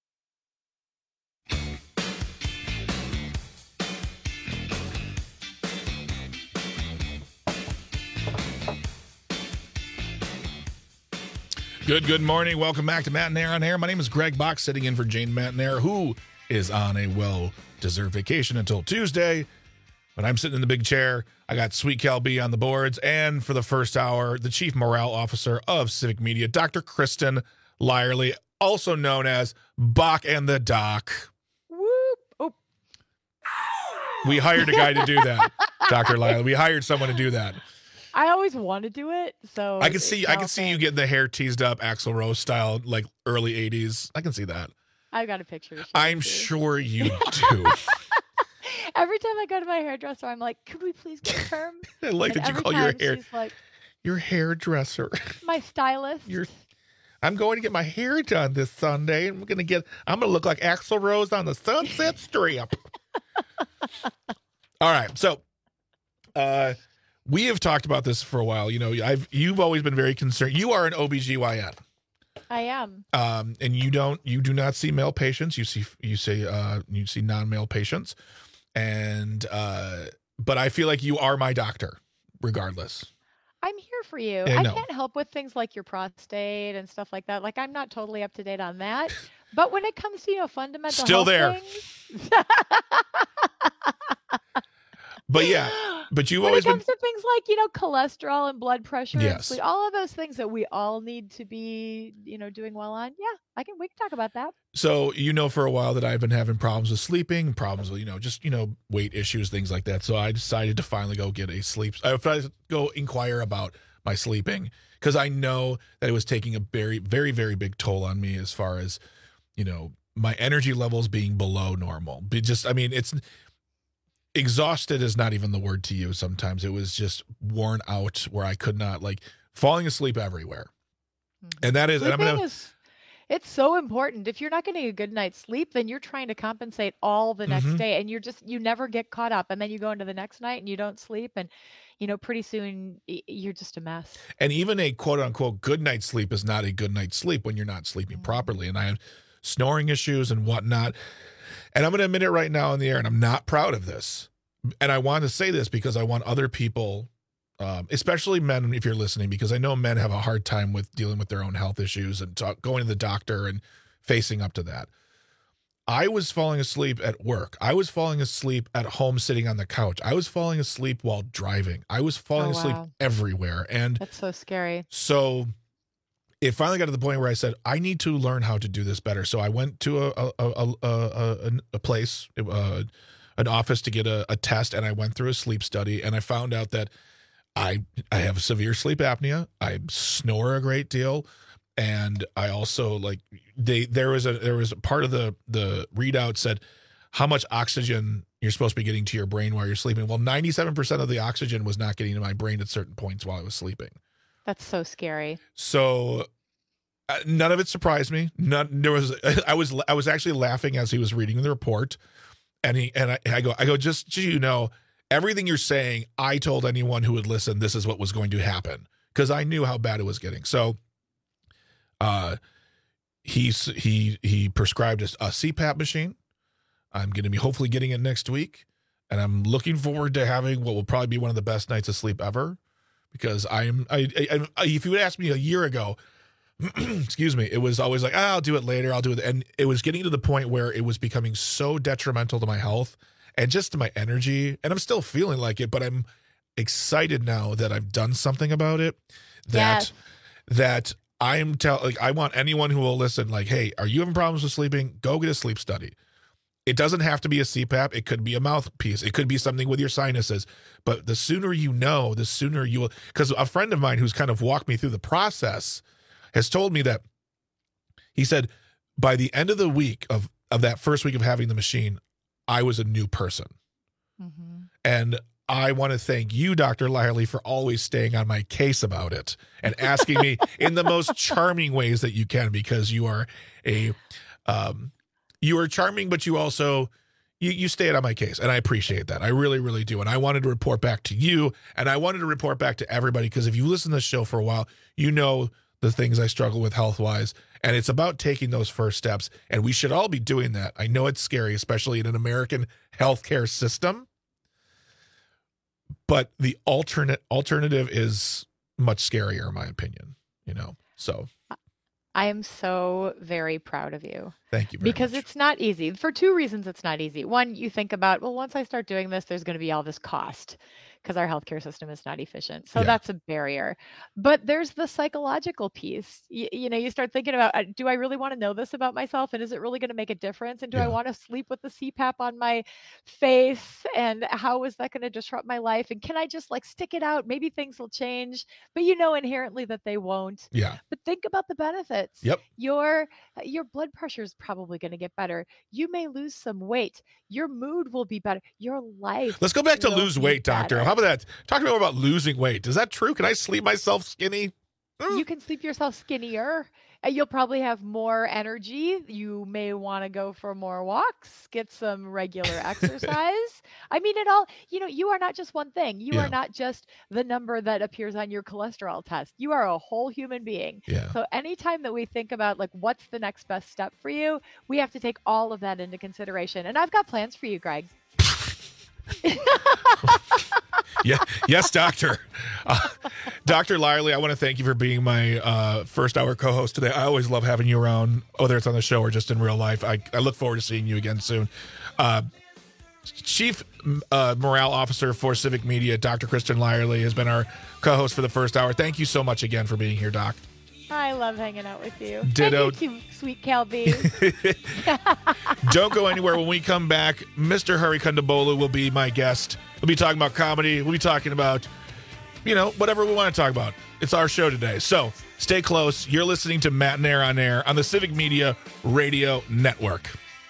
[SPEAKER 12] Good morning. Welcome back to Matt and Air on Air. My name is Greg Bach, sitting in for Jane Matnair, who is on a well-deserved vacation until Tuesday. But I'm sitting in the big chair. I got Sweet Cal B on the boards. And for the first hour, the Chief Morale Officer of Civic Media, Dr. Kristen Lyerly, also known as Bach and the Doc.
[SPEAKER 13] Whoop. Oh.
[SPEAKER 12] We hired a guy to do that, Dr. Lyerly. We hired someone to do that.
[SPEAKER 13] I always want to do it, so
[SPEAKER 12] I can see you getting the hair teased up Axl Rose style, like early 80s. I can see that.
[SPEAKER 13] I've got a picture.
[SPEAKER 12] I'm sure you do.
[SPEAKER 13] Every time I go to my hairdresser, I'm like, could we please get a perm?
[SPEAKER 12] I like that you call your hair
[SPEAKER 13] like,
[SPEAKER 12] your hairdresser.
[SPEAKER 13] My stylist.
[SPEAKER 12] I'm going to get my hair done this Sunday. I'm going to look like Axl Rose on the Sunset Strip. All right. So, we have talked about this for a while. You know, you've always been very concerned. You are an OBGYN.
[SPEAKER 13] I am.
[SPEAKER 12] And you do not see male patients. You see non-male patients. And but I feel like you are my doctor regardless.
[SPEAKER 13] I'm here for you. I can't help with things like your prostate and stuff like that. Like, I'm not totally up to date on that. But when it comes to, fundamental
[SPEAKER 12] still
[SPEAKER 13] health
[SPEAKER 12] there.
[SPEAKER 13] Things,
[SPEAKER 12] But yeah, but you've
[SPEAKER 13] when
[SPEAKER 12] always
[SPEAKER 13] it comes to things like, cholesterol and blood pressure,
[SPEAKER 12] Yes.
[SPEAKER 13] and all of those things that we all need to be, doing well on. Yeah, we can talk about that.
[SPEAKER 12] So, for a while that I've been having problems with sleeping, problems with, just weight issues, things like that. So I decided to finally go get a sleep. I go inquire about my sleeping, because I know that it was taking a very, very, very big toll on me as far as, my energy levels being below normal. It's exhausted is not even the word to use. Sometimes it was just worn out where I could not, falling asleep everywhere. And that is,
[SPEAKER 13] it's so important. If you're not getting a good night's sleep, then you're trying to compensate all the next day, and you never get caught up. And then you go into the next night and you don't sleep, and pretty soon you're just a mess.
[SPEAKER 12] And even a quote unquote good night's sleep is not a good night's sleep when you're not sleeping properly. And I have snoring issues and whatnot. And I'm going to admit it right now in the air, and I'm not proud of this. And I want to say this because I want other people, especially men, if you're listening, because I know men have a hard time with dealing with their own health issues and going to the doctor and facing up to that. I was falling asleep at work. I was falling asleep at home sitting on the couch. I was falling asleep while driving. I was falling asleep everywhere. And
[SPEAKER 13] that's so scary.
[SPEAKER 12] So it finally got to the point where I said, I need to learn how to do this better. So I went to a place, an office to get a test, and I went through a sleep study, and I found out that I have severe sleep apnea. I snore a great deal. And I also there was a part of the readout said how much oxygen you're supposed to be getting to your brain while you're sleeping. Well, 97% of the oxygen was not getting to my brain at certain points while I was sleeping.
[SPEAKER 13] That's so scary.
[SPEAKER 12] So none of it surprised me. I was actually laughing as he was reading the report, and I go, just so you know, everything you're saying, I told anyone who would listen, this is what was going to happen, because I knew how bad it was getting. So he prescribed a CPAP machine. I'm going to be hopefully getting it next week, and I'm looking forward to having what will probably be one of the best nights of sleep ever, because if you would ask me a year ago, excuse me, it was always like, I'll do it later. I'll do it. And it was getting to the point where it was becoming so detrimental to my health and just to my energy. And I'm still feeling like it, but I'm excited now that I've done something about it. That I want anyone who will listen, like, hey, are you having problems with sleeping? Go get a sleep study. It doesn't have to be a CPAP. It could be a mouthpiece. It could be something with your sinuses. But the sooner you know, the sooner you will. Because a friend of mine who's kind of walked me through the process has told me that he said by the end of the week of that first week of having the machine, I was a new person. Mm-hmm. And I want to thank you, Dr. Lyerly, for always staying on my case about it and asking me in the most charming ways that you can, because you are you are charming, but you also, you stayed on my case, and I appreciate that. I really, really do. And I wanted to report back to you, and I wanted to report back to everybody, because if you listen to this show for a while, you know the things I struggle with health-wise, and it's about taking those first steps, and we should all be doing that. I know it's scary, especially in an American healthcare system, but the alternative is much scarier, in my opinion, so.
[SPEAKER 13] I am so very proud of you.
[SPEAKER 12] Thank you very
[SPEAKER 13] because
[SPEAKER 12] much.
[SPEAKER 13] It's not easy. For two reasons it's not easy. One, you think about, well, once I start doing this, there's going to be all this cost because our healthcare system is not efficient. So that's a barrier. But there's the psychological piece. You start thinking about, do I really want to know this about myself? And is it really going to make a difference? And do I want to sleep with the CPAP on my face? And how is that going to disrupt my life? And can I just stick it out? Maybe things will change, but inherently that they won't.
[SPEAKER 12] Yeah.
[SPEAKER 13] But think about the benefits.
[SPEAKER 12] Yep.
[SPEAKER 13] Your blood pressure is probably going to get better. You may lose some weight. Your mood will be better. Your life.
[SPEAKER 12] Let's go back to lose weight, doctor. How about that? Talk more about losing weight. Is that true? Can I sleep myself skinny?
[SPEAKER 13] You can sleep yourself skinnier. You'll probably have more energy. You may want to go for more walks, get some regular exercise. I mean, it all, you are not just one thing. You are not just the number that appears on your cholesterol test. You are a whole human being.
[SPEAKER 12] Yeah.
[SPEAKER 13] So anytime that we think about what's the next best step for you, we have to take all of that into consideration. And I've got plans for you, Greg.
[SPEAKER 12] Yes, doctor. Dr. Lyerly, I want to thank you for being my first hour co-host today. I always love having you around, whether it's on the show or just in real life. I look forward to seeing you again soon. Chief Morale Officer for Civic Media, Dr. Kristen Lyerly, has been our co-host for the first hour. Thank you so much again for being here, Doc.
[SPEAKER 13] I love hanging out with you.
[SPEAKER 12] Ditto.
[SPEAKER 13] And you too, sweet Calby.
[SPEAKER 12] Don't go anywhere. When we come back, Mr. Hari Kondabolu will be my guest. We'll be talking about comedy. We'll be talking about, whatever we want to talk about. It's our show today. So stay close. You're listening to Matt and Air on Air on the Civic Media Radio Network.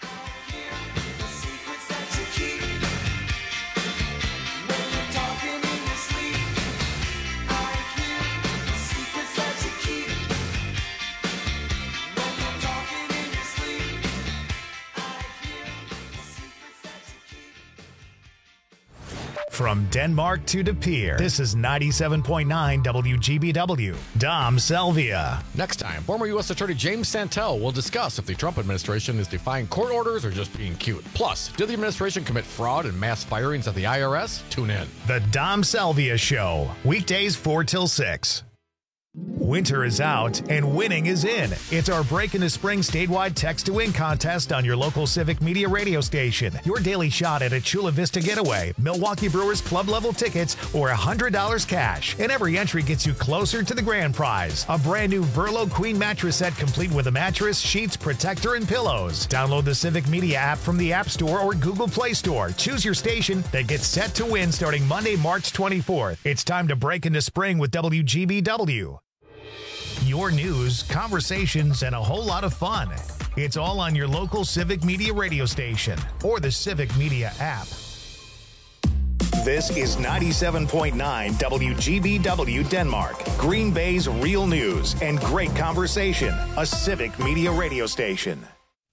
[SPEAKER 1] From Denmark to De Pere, this is 97.9 WGBW. Dom Selvia.
[SPEAKER 6] Next time, former U.S. Attorney James Santel will discuss if the Trump administration is defying court orders or just being cute. Plus, did the administration commit fraud and mass firings at the IRS? Tune in.
[SPEAKER 1] The Dom Selvia Show, weekdays 4 till 6. Winter is out and winning is in. It's our Break into Spring statewide text to win contest on your local Civic Media radio station. Your daily shot at a Chula Vista getaway, Milwaukee Brewers club level tickets, or $100 cash. And every entry gets you closer to the grand prize. A brand new Verlo Queen mattress set complete with a mattress, sheets, protector, and pillows. Download the Civic Media app from the App Store or Google Play Store. Choose your station that gets set to win starting Monday, March 24th. It's time to break into spring with WGBW. Your news, conversations, and a whole lot of fun. It's all on your local Civic Media radio station or the Civic Media app. This is 97.9 WGBW Denmark, Green Bay's real news and great conversation, a Civic Media radio station.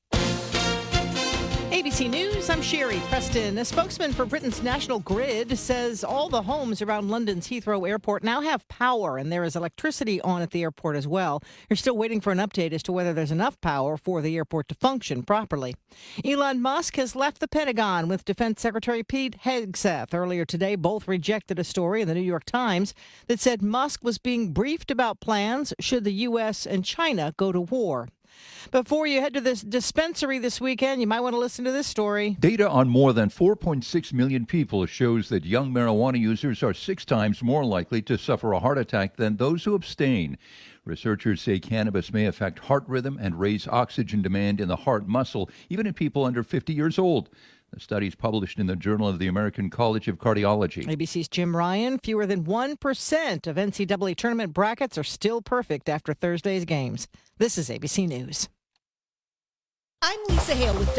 [SPEAKER 7] ABC News, I'm Sherry Preston. A spokesman for Britain's National Grid says all the homes around London's Heathrow Airport now have power, and there is electricity on at the airport as well. You're still waiting for an update as to whether there's enough power for the airport to function properly. Elon Musk has left the Pentagon with Defense Secretary Pete Hegseth. Earlier today, both rejected a story in the New York Times that said Musk was being briefed about plans should the U.S. and China go to war. Before you head to this dispensary this weekend, you might want to listen to this story.
[SPEAKER 8] Data on more than 4.6 million people shows that young marijuana users are 6 times more likely to suffer a heart attack than those who abstain. Researchers say cannabis may affect heart rhythm and raise oxygen demand in the heart muscle, even in people under 50 years old. The study is published in the Journal of the American College of Cardiology.
[SPEAKER 7] ABC's Jim Ryan. Fewer than 1% of NCAA tournament brackets are still perfect after Thursday's games. This is ABC News.
[SPEAKER 4] I'm Lisa Hale with